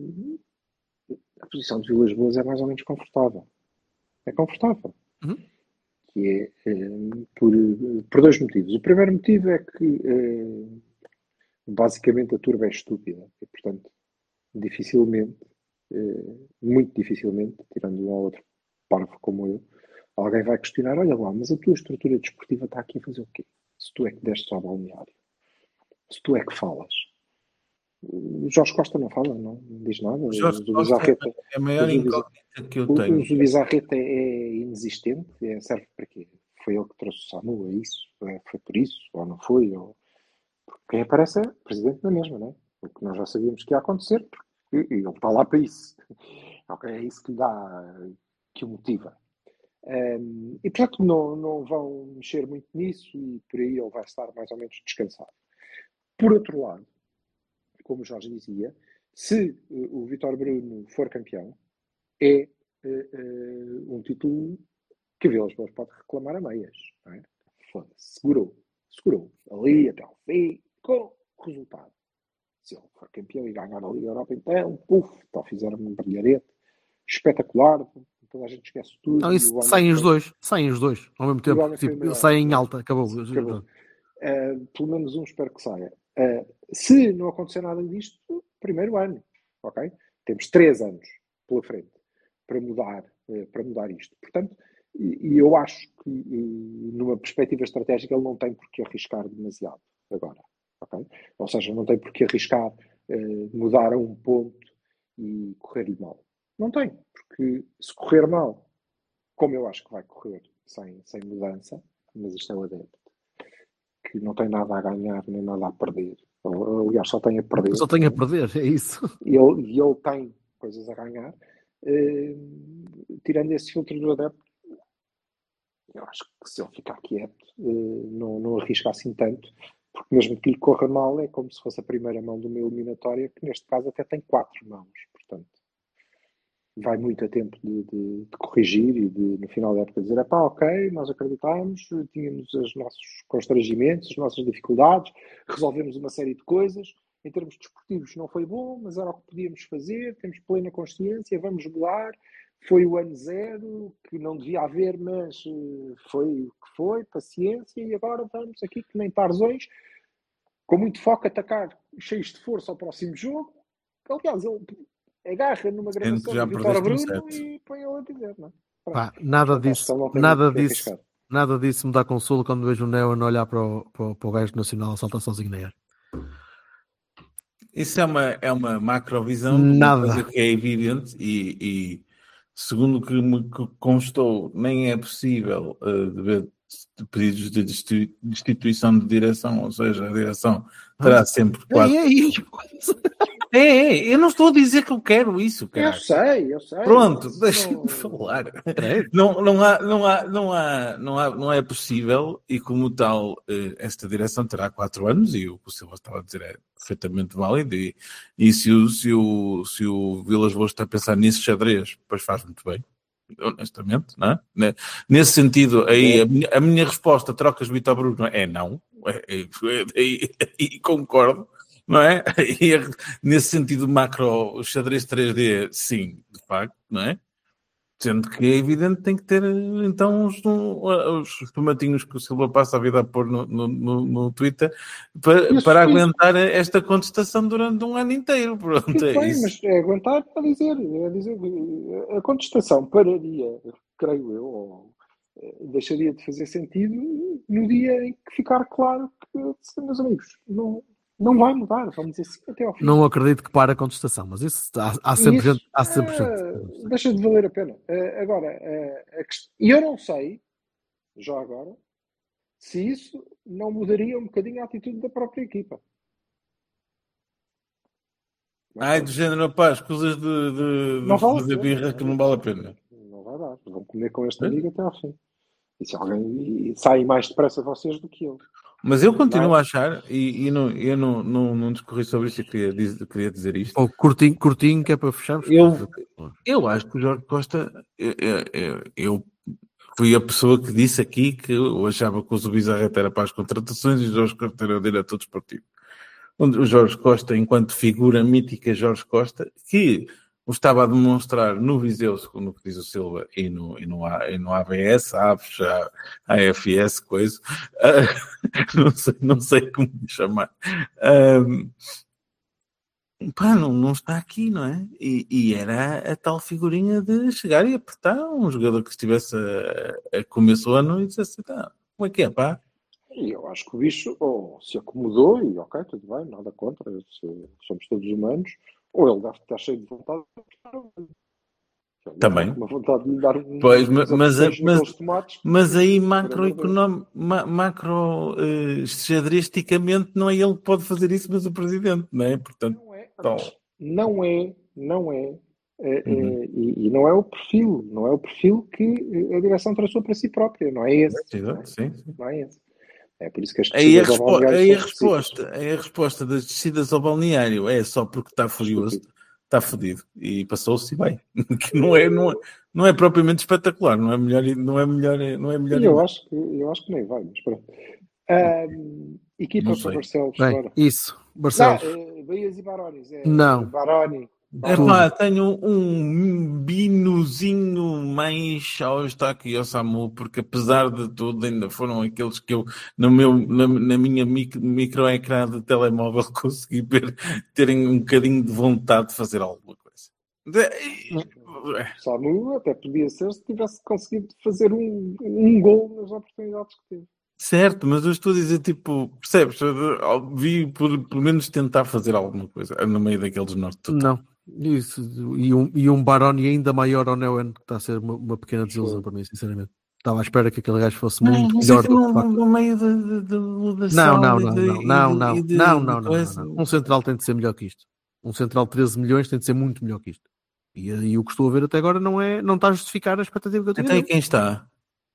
a posição de Vilas Boas é mais ou menos confortável. É confortável. Uhum. Que é, é por, por dois motivos. O primeiro motivo é que é, basicamente a turba é estúpida e, portanto, dificilmente, é, muito dificilmente, tirando um ou outro parvo como eu, alguém vai questionar, olha lá, mas a tua estrutura desportiva está aqui a fazer o quê? Se tu é que destes ao balneário. Se tu é que falas. O Jorge Costa não fala, não diz nada. O Jorge o Costa Bizarreta, é a maior o incógnita que eu o, tenho. o Bizarreta é inexistente, é, serve para quê? Foi ele que trouxe o SAMU, é isso? É, foi por isso? Ou não foi? Ou... Quem aparece é presidente da mesma, não é? O que nós já sabíamos que ia acontecer, porque ele está lá para isso. É isso que lhe dá, que o motiva. Um, e portanto não, não vão mexer muito nisso e por aí ele vai estar mais ou menos descansado. Por outro lado, como o Jorge dizia, se uh, o Vítor Bruno for campeão, é uh, uh, um título que o Vilas Boas pode reclamar a meias. Não é? Foda-se, segurou, segurou, ali até ao fim, com resultado. Se ele for campeão e ganhar a Liga Europa, então, puf, então fizeram um brilharete espetacular, toda a gente esquece tudo. Não, isso, saem os dois, saem os dois ao mesmo tempo, tipo, saem em alta, acabou. acabou. Uh, pelo menos um espero que saia. Uh, se não acontecer nada disto, primeiro ano, ok? Temos três anos pela frente para mudar, uh, para mudar isto. Portanto, e, e eu acho que uh, numa perspectiva estratégica ele não tem por que arriscar demasiado agora, ok? Ou seja, não tem por que arriscar uh, mudar a um ponto e correr-lhe mal. Não tem, porque se correr mal, como eu acho que vai correr sem, sem mudança, mas isto é o adepto, que não tem nada a ganhar nem nada a perder. Aliás, só tem a perder. Só tem a perder, é isso. E ele, e ele tem coisas a ganhar. Uh, tirando esse filtro do adepto, eu acho que se ele ficar quieto, uh, não, não arrisca assim tanto, porque mesmo que lhe corra mal, é como se fosse a primeira mão de uma eliminatória, que neste caso até tem quatro mãos. Portanto, vai muito a tempo de, de, de corrigir e de, no final da época, dizer, pá, ok, nós acreditámos, tínhamos os nossos constrangimentos, as nossas dificuldades, resolvemos uma série de coisas, em termos desportivos não foi bom, mas era o que podíamos fazer, temos plena consciência, vamos mudar, foi o ano zero, que não devia haver, mas foi o que foi, paciência, e agora vamos aqui, que nem tarzões, com muito foco, atacar, cheios de força ao próximo jogo. Aliás, ele agarra numa gravação do Vítor Bruno e põe ele a dizer, não é? Pá, nada disso, nada disso, nada disso me dá consolo quando vejo o Neon olhar para o, para o, para o gajo nacional a saltar sozinho na área. Isso é uma, é uma macrovisão, nada que é evidente e, e segundo o que me constou, nem é possível uh, de pedidos de destituição de direção, ou seja, a direção terá ah, sempre quatro. É, é, é, é, eu não estou a dizer que eu quero isso, cara. Eu sei, eu sei. Pronto, deixa-me falar. Não, não, há, não, há, não, há, não, há, não é possível e como tal esta direção terá quatro anos e o que o Silva estava a dizer é perfeitamente válido e, e se, o, se, o, se o Vilas Boas está a pensar nisso xadrez, pois faz muito bem. Honestamente, não é? Nesse sentido, aí a minha, a minha resposta, trocas Vítor Bruno, é não, e concordo, não é? E, nesse sentido, macro xadrez três D, sim, de facto, não é? Sendo que é evidente tem que ter então os, os tomatinhos que o Silva passa a vida a pôr no, no, no, no Twitter para, para aguentar esta contestação durante um ano inteiro. Pronto, é bem, isso. Mas é aguentar a dizer, é dizer a contestação pararia, creio eu, ou, uh, deixaria de fazer sentido no dia em que ficar claro que, meus amigos, não, não vai mudar, vamos dizer assim até ao fim. Não acredito que pare a contestação, mas isso há, há sempre isso, gente. Há sempre uh, gente. Deixa de valer a pena. Uh, agora, uh, a quest... eu não sei, já agora, se isso não mudaria um bocadinho a atitude da própria equipa. Mas, Ai, do género, pá, coisas de, de, de vale fazer birra que não vale a pena. Não vai dar. Vão comer com este é? amigo até ao fim. E se alguém e sai mais depressa vocês do que eu. Mas eu continuo não. a achar, e, e não, eu não, não, não discorri sobre isso, eu queria dizer, queria dizer isto. Oh, curtinho, curtinho, que é para fecharmos. Eu, eu acho que o Jorge Costa, eu, eu, eu fui a pessoa que disse aqui que eu achava que o Zubizarreta era para as contratações e o Jorge Costa era o diretor desportivo. O Jorge Costa, enquanto figura mítica Jorge Costa, que o estava a demonstrar no Viseu, segundo o que diz o Silva, e no, e no, A, e no A B S, Aves, a, a F S, coisa, uh, não, sei, não sei como me chamar. Um, pá, não, não está aqui, não é? E, e era a tal figurinha de chegar e apertar um jogador que estivesse a, a começo do ano e dissesse, tá, como é que é, pá? E eu acho que o bicho ou se acomodou e ok, tudo bem, nada contra, se, somos todos humanos, ou ele deve estar cheio de vontade de também. Uma vontade de lhe dar um, pois, mas, mas, mas, tomates, mas aí macroeconómico, ma, macro uh, xadristicamente não é ele que pode fazer isso, mas o presidente, não é? Portanto, não é, então... não é, não é, é, uhum. é e, e não é o perfil, não é o perfil que a direção traçou para si própria, não é esse. Sim, não, é? Sim, sim. não é esse. É por isso que as aí a, respo- aí a resposta, aí a resposta das descidas ao balneário é só porque está furioso, está fodido e passou-se bem. Que não é, não é, não é propriamente espetacular, não é melhor, não é melhor, não é melhor. Eu acho que eu acho que nem vai, mas pronto. Um, equipa para Barcelos, bem, fora. Isso, Barcelos. Não, é, Bahias e Barones. É, não. Baroni. É pá, tenho um binozinho mais ao Eustáquio e ao Samu, porque apesar de tudo ainda foram aqueles que eu, no meu, na, na minha micro, microecrã de telemóvel, consegui ver, terem um bocadinho de vontade de fazer alguma coisa. O Samu até podia ser se tivesse conseguido fazer um, um gol nas oportunidades que teve. Certo, mas eu estou a dizer, tipo, percebes? Vi por, pelo menos tentar fazer alguma coisa no meio daqueles norte total. Não. Isso, e um, e um Baroni ainda maior ao Neuen, que está a ser uma, uma pequena desilusão para mim, sinceramente. Estava à espera que aquele gajo fosse muito não, melhor do que no, no meio de, de, de não, não, não, não, não, não, de, não, não, não, não. Um central tem de ser melhor que isto. Um central de treze milhões tem de ser muito melhor que isto. E, e o que estou a ver até agora não é, não está a justificar a expectativa que eu tinha. Até quem está?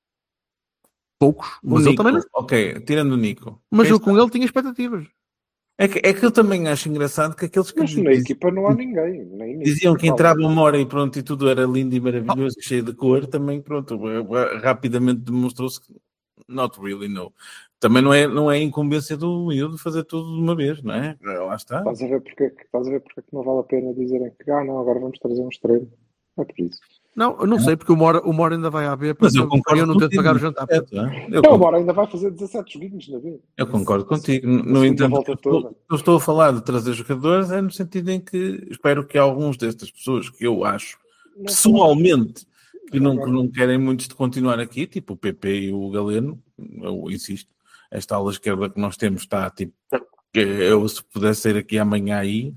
Poucos, mas o ele também não. Ok, tirando o Nico. Mas quem eu está? com ele tinha expectativas. É que, é que eu também acho engraçado que aqueles que mas na diz, equipa não há ninguém. Nem diziam que entrava uma hora e pronto e tudo era lindo e maravilhoso, oh. cheio de cor, também pronto, rapidamente demonstrou-se que not really, no. Também não é, não é incumbência do miúdo fazer tudo de uma vez, não é? Lá está. Estás a ver porque, estás a ver porque não vale a pena dizerem que ah, não, agora vamos trazer um extremo. É por isso. Não, eu não é. sei, porque o Mora, o Mora ainda vai à B, mas eu concordo eu não tento pagar o jantar. É, eu não, o Mora ainda vai fazer dezassete joguinhos na B. Eu concordo contigo. No entanto, eu, eu estou a falar de trazer jogadores é no sentido em que espero que alguns destas pessoas que eu acho não pessoalmente que não, que não querem muito de continuar aqui, tipo o P P e o Galeno, eu insisto, esta ala esquerda que nós temos está tipo, eu se pudesse sair aqui amanhã aí,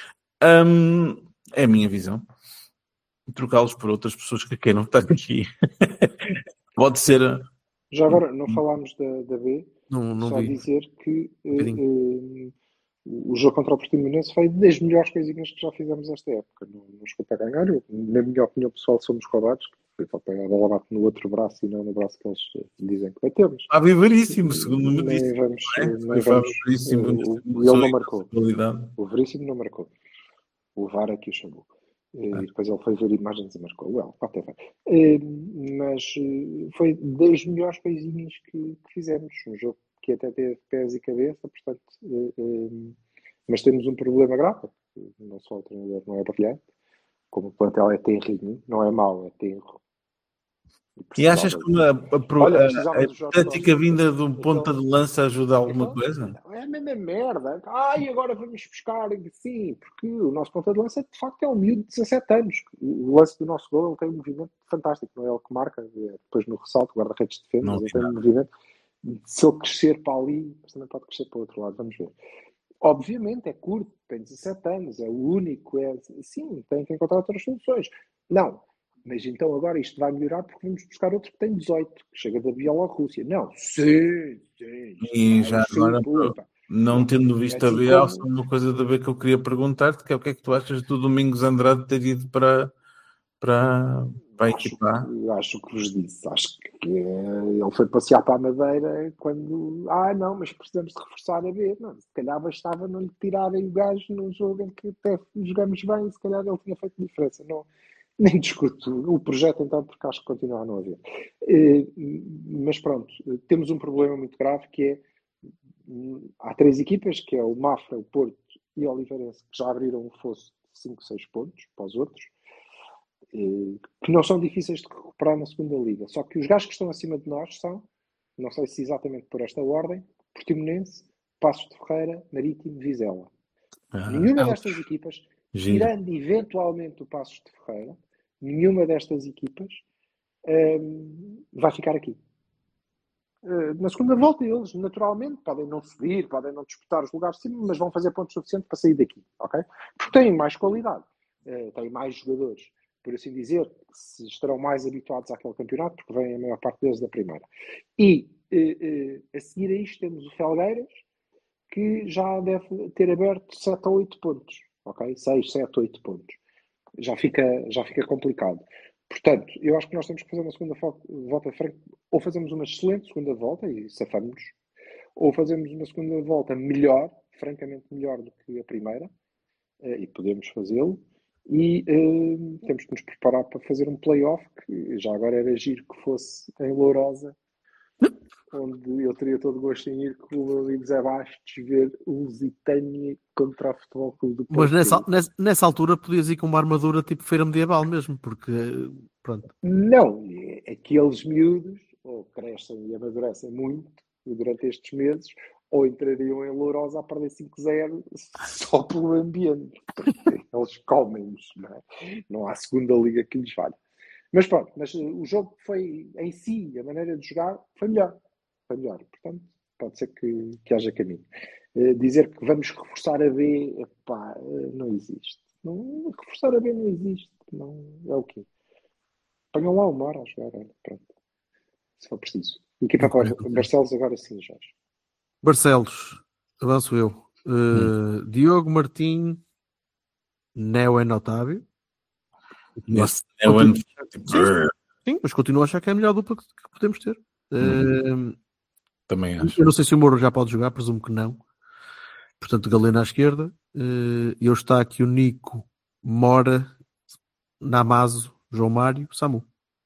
hum, é a minha visão. Trocá-los por outras pessoas que queiram estar aqui. Pode ser. Já agora, não falámos da, da B, não, não só vi. dizer que uh, uh, o jogo contra o Portimonense foi das melhores coisinhas que já fizemos esta época. Não, não chegou para ganhar. Eu, na minha opinião pessoal, somos cobardes. Foi para a bola bate no outro braço e não no braço que eles dizem que batemos. Ah, Veríssimo, segundo me disse. Vamos, é? nem vamos, Veríssimo, o, o, ele não marcou. O Veríssimo não marcou. O V A R aqui o chamou. E ah. depois ele foi ver imagens e marcou. Well, até vai. Mas foi das melhores coisinhas que, que fizemos. Um jogo que até teve pés e cabeça, portanto. Mas temos um problema grave. Não só o treinador não é brilhante, como o plantel é terrinho, não é mau, é terro. E achas que a, a, Olha, a, precisava a tática vinda de um ponta de lança ajuda alguma Então, coisa? É a mesma merda. Ai, agora vamos buscar. Sim, porque o nosso ponta de lança de facto é um miúdo de dezassete anos. O lance do nosso gol, ele tem um movimento fantástico. Não é ele que marca, é depois no ressalto, o guarda-redes defende, Não mas ele vi tem um nada. movimento. Se ele crescer para ali, mas também pode crescer para o outro lado. Vamos ver. Obviamente é curto, tem dezassete anos, é o único. É, sim, tem que encontrar outras soluções. Não. Mas então agora isto vai melhorar porque vamos buscar outro que tem dezoito, que chega da Bielorrússia. Não, sim, sim. E é já sim, agora, puta. não tendo visto a Assim B, há como- só uma coisa da B que eu queria perguntar-te, que é o que é que tu achas do Domingos Andrade ter ido para, para, para a Acho, equipa A? que- acho que vos disse. Acho que eh, ele foi passear para a Madeira quando. Ah, não, mas precisamos de reforçar a B. Não, se calhar bastava não lhe tirarem o gajo num jogo em que até jogamos bem, se calhar ele tinha feito diferença. Não, nem discuto o projeto, então, porque acho que continua a não haver. Eh, Mas pronto, temos um problema muito grave que é. hum, Há três equipas, que é o Mafra, o Porto e o Oliveirense, que já abriram um fosso de cinco, seis pontos para os outros, eh, que não são difíceis de recuperar na segunda liga. Só que os gajos que estão acima de nós são, não sei se exatamente por esta ordem, Portimonense, Passos de Ferreira, Marítimo, Vizela. Ah, Nenhuma ouch. destas equipas, Giro. tirando eventualmente o Passos de Ferreira, nenhuma destas equipas hum, vai ficar aqui. Uh, na segunda volta eles, naturalmente, podem não subir, podem não disputar os lugares de cima, mas vão fazer pontos suficientes para sair daqui, ok? Porque têm mais qualidade, uh, têm mais jogadores, por assim dizer, que se estarão mais habituados àquele campeonato, porque vem a maior parte deles da primeira. E uh, uh, a seguir a isto temos o Felgueiras, que já deve ter aberto sete ou oito pontos, ok? seis, sete, oito pontos. Já fica, já fica complicado. Portanto, eu acho que nós temos que fazer uma segunda volta franca, ou fazemos uma excelente segunda volta e safamos, ou fazemos uma segunda volta melhor, francamente melhor do que a primeira, e podemos fazê-lo, e uh, temos que nos preparar para fazer um play-off, que já agora era giro que fosse em Lourosa, onde eu teria todo o gosto em ir com o meu amigo Zé Bastos ver o Lusitânia contra o Futebol Clube do Porto. Mas nessa, nessa, nessa altura podias ir com uma armadura tipo feira medieval mesmo, porque pronto. Não, aqueles miúdos ou crescem e amadurecem muito durante estes meses, ou entrariam em Lourosa a perder cinco zero só pelo ambiente, porque eles comem-nos, não é? Não há segunda liga que lhes valha. Mas pronto, mas o jogo foi em si, a maneira de jogar foi melhor. Foi melhor, portanto, pode ser que, que haja caminho. Uh, dizer que vamos reforçar a B, epá, uh, não existe. Não, reforçar a B não existe. Não, é o quê? Ponham lá uma hora a jogar, olha, pronto. Se for preciso. Equipa para Barcelos agora sim, Jorge. Barcelos, avanço eu. Uh, hum. Diogo Martim, Neuen Otávio. Esse Neuen... Sim, sim, mas continuo a achar que é a melhor dupla que, que podemos ter. Hum. Uh, Também acho. Eu não sei se o Moro já pode jogar, presumo que não. Portanto, Galeno à esquerda. Uh, eu está aqui o Nico, Mora, Namazo, João Mário, Samu.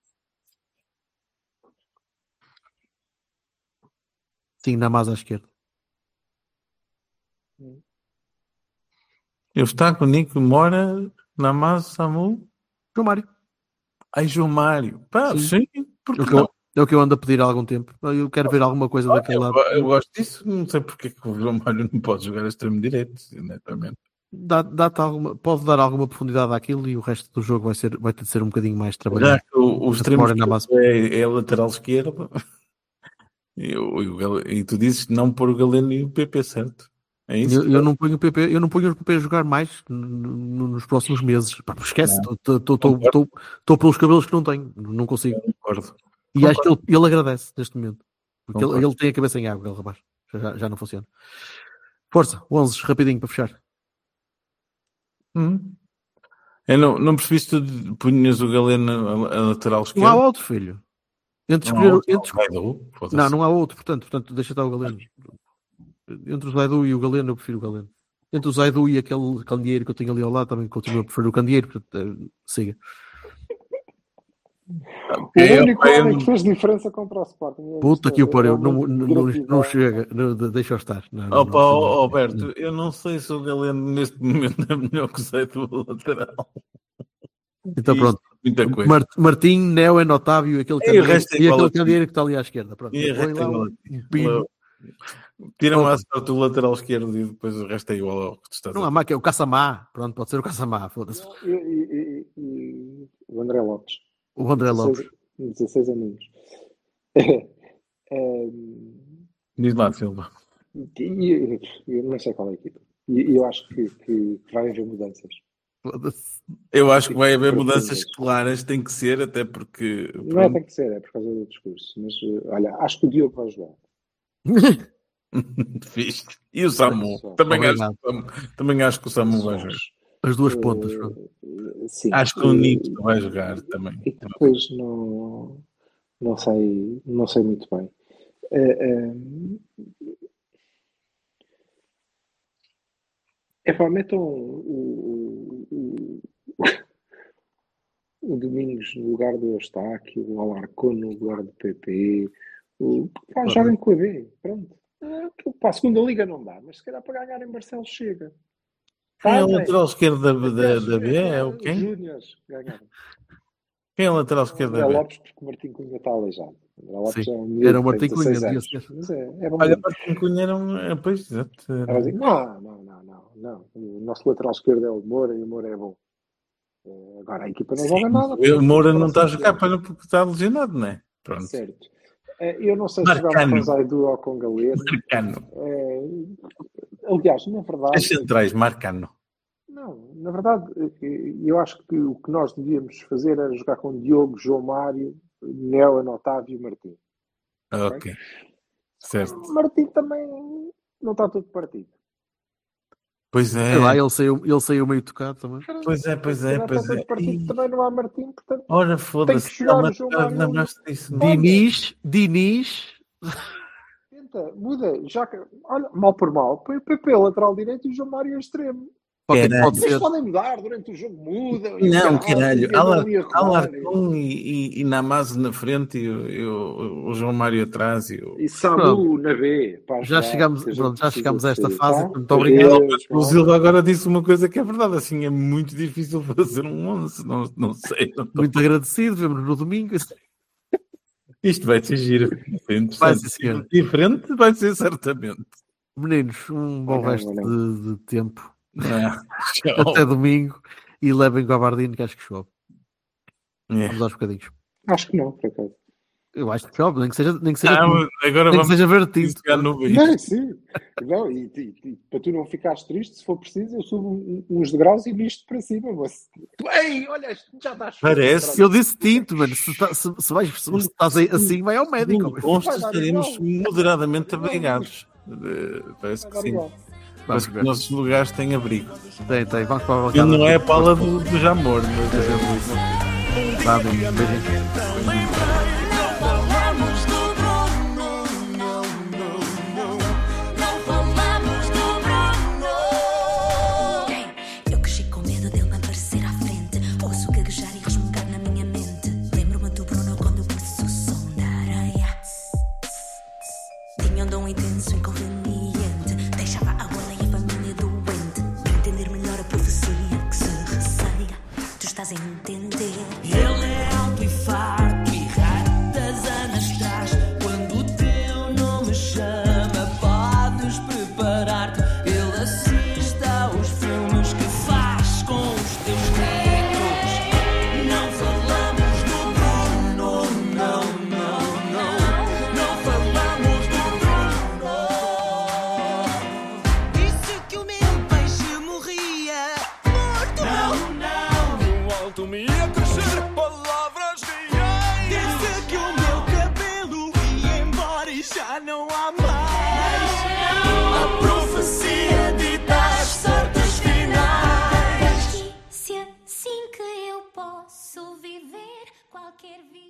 Sim, Namazo à esquerda. Eu está com o Nico, Mora, Namazo, Samu, João Mário. Ai, João Mário. Pá, sim, sim porque não? É o que eu ando a pedir há algum tempo. Eu quero ver alguma coisa ah, daquele eu, lado. Eu gosto disso. Não sei porque que o João Mário não pode jogar a extremo direito, netamente. Dá, dá alguma, pode dar alguma profundidade àquilo e o resto do jogo vai, ser, vai ter de ser um bocadinho mais trabalhado. O, o extremo é, é a lateral esquerda. E, o, e tu dizes não pôr o Galeno e o P P, certo? É isso? Eu, eu não ponho o P P, eu não ponho o P P a jogar mais no, nos próximos meses. Pá, esquece, estou pelos cabelos que não tenho, não consigo. Concordo. E Concordo. Acho que ele, ele agradece neste momento. Porque ele, ele tem a cabeça em água, ele rapaz. Já, já não funciona. Força, onze, rapidinho para fechar. Hum. Eu não, não percebi se tu punhas o Galeno a, a lateral esquerda. Não há outro, filho. Entre escolher, não, entre escolher... não, não há outro, portanto, portanto deixa estar o Galeno. Entre o Zaidu e o Galeno, eu prefiro o Galeno. Entre o Zaidu e aquele candeeiro que eu tenho ali ao lado, também continuo a preferir o candeeiro, portanto, siga. Okay, o único homem que fez diferença contra o Sporting. Puta que o pariu, não, não, não, não chega, não, deixa eu estar. Não, não, Opa, não, não, Alberto, não. Eu não sei se o Galeno neste momento é melhor que o Zaidu lateral. Então pronto, muita coisa. Mar- Martim, Neo, Otávio, aquele E o resto é e igual aquele a ti. candeeiro que está ali à esquerda. Pronto, E o põe resto é lá igual um a ti. pino. Tiram à sorte o lateral esquerdo e depois o resto é igual ao que tu estás Não a há má, que é o Caçamá. Pronto, pode ser o Caçamá, foda-se. E, e- e- e o André Lopes. O André Lopes. dezasseis aninhos. Ehm, Diz lá, Silva. E, e- eu não sei qual é a equipa. E e eu acho que, que vai haver mudanças. Foda-se. Eu acho que vai haver Profundas. mudanças claras, tem que ser, até porque. Não é, tem que ser, é por causa do discurso. Mas eh, olha, acho que o Diogo vai jogar. Fixe. E o Samu? Só. Também acho, Obrigado. que o Samu- também acho que o Samu vai jogar. As duas Eh, pontas. pronto. Sim. Acho que o Eh, Nico vai jogar também. E depois não, não sei, não sei muito bem. É, é, pá, metam o, o, o, o Domingos no lugar do Eustáquio, o Alarcón no lugar do P P. O, pá, joguem com a B. Pronto. É, Para a segunda liga não dá, mas se calhar para ganhar em Barcelos chega. Quem é o Fazem. lateral esquerdo da, da, Até da B? É o os quem? Júniores ganharam. Quem é o lateral esquerdo André da B? Lopes, porque o Martim Cunha está aleijado. André Lopes Sim. é um miúdo, Era o tem Martim Cunha, dezasseis devia anos. ser. Mas é, é bom. Olha, Martin Cunha era um. é, Pois, exato. Era assim, não, não, não, não, não. O nosso lateral esquerdo é o Moura e o Moura é bom. Eh, Agora a equipa não joga nada. O Moura não está a jogar para para- porque está lesionado, não é? Pronto. Certo. Eh, Eu não sei se jogamos Marcano. com Zaidu ou com Galeno. Marcano. Eh, Aliás, na As verdade, centrais, Marcano. não, na verdade, eh, eu acho que o que nós devíamos fazer era jogar com Diogo, João Mário, Neo, Otávio e Martim. Ok. Certo. Martim também não está todo partido. Pois é. Sei lá, ele saiu, ele saiu meio tocado também. Pois é, pois é, Já pois está é. todo partido, Ih, também não há Martim, portanto, Ora, foda-se. Tem que jogar Calma, o João cara, Mário. lembraste disso? Olha. Diniz, Diniz. tenta, muda. Já que, olha, mal por mal, põe o P P lateral direito e o João Mário extremo. Pode, Caralho. pode Vocês ser. podem mudar durante o jogo, muda. e Não, caralho, caralho. e andam ali a rolar, Alarcón e, e, e Namazo na frente e, o- e o, o João Mário atrás. E o, E Samu na B. para Já ajudar, chegamos- que a gente pronto, já precisa chegamos a esta de- fase, tá? muito obrigado. Adeus, o Silva agora disse uma coisa que é verdade. Assim, é muito difícil fazer um onze. Não, não sei. Não tô- Muito agradecido, vemos no domingo. Isto vai ser giro. Vai ser Vai interessante. ser, senhor. Diferente vai ser certamente. Meninos, um bom Não, resto não. de, de tempo. Ah, tchau. Até domingo. E levem Gabardino, que acho que chove. É. Vamos aos bocadinhos. Acho que não, por acaso. Eu acho que chove, nem que seja, nem que seja, Ah, mas agora nem que vamos seja vertido. ficar no bicho. Não, sim. Não, e, e- e para tu não ficares triste, se for preciso, eu subo um- uns degraus e visto para cima. Mas... Ei, olha, já estás. Parece. Eu disse tinto, mano. Se, tá- se, se vais, se estás aí assim, vai ao médico. Segundo consta, Vai dar estaremos igual. moderadamente abrigados. Eh, Parece que sim. Vamos Parece que ver. os nossos lugares têm abrigo. Tem, tem. Vamos para a Ele bancada. não é a pala do, do Jamor, mas é Vá, beijinho. Beijinho. Eu cresci com medo dele me aparecer à frente. Ouço gaguejar e resmungar na minha mente. Lembro-me do Bruno quando ouço o som da areia. Tinha um dom intenso, inconveniente. Deixava a bola e a família doente. Para entender melhor a profecia que se receia. Tu estás a entender. Ele é alto e farto e ratas anos atrás. Quando o teu nome chama, podes preparar-te. Ele assiste aos filmes que faz com os teus negros. Não falamos do Bruno, não, não, não. Não falamos do Bruno. Disse que o meu peixe morria morto. Não, não. No alto me ia crescer palavras reais. Disse que o meu cabelo ia embora e já não há mais. A profecia dita as certas finais. Se assim que eu posso viver qualquer vida.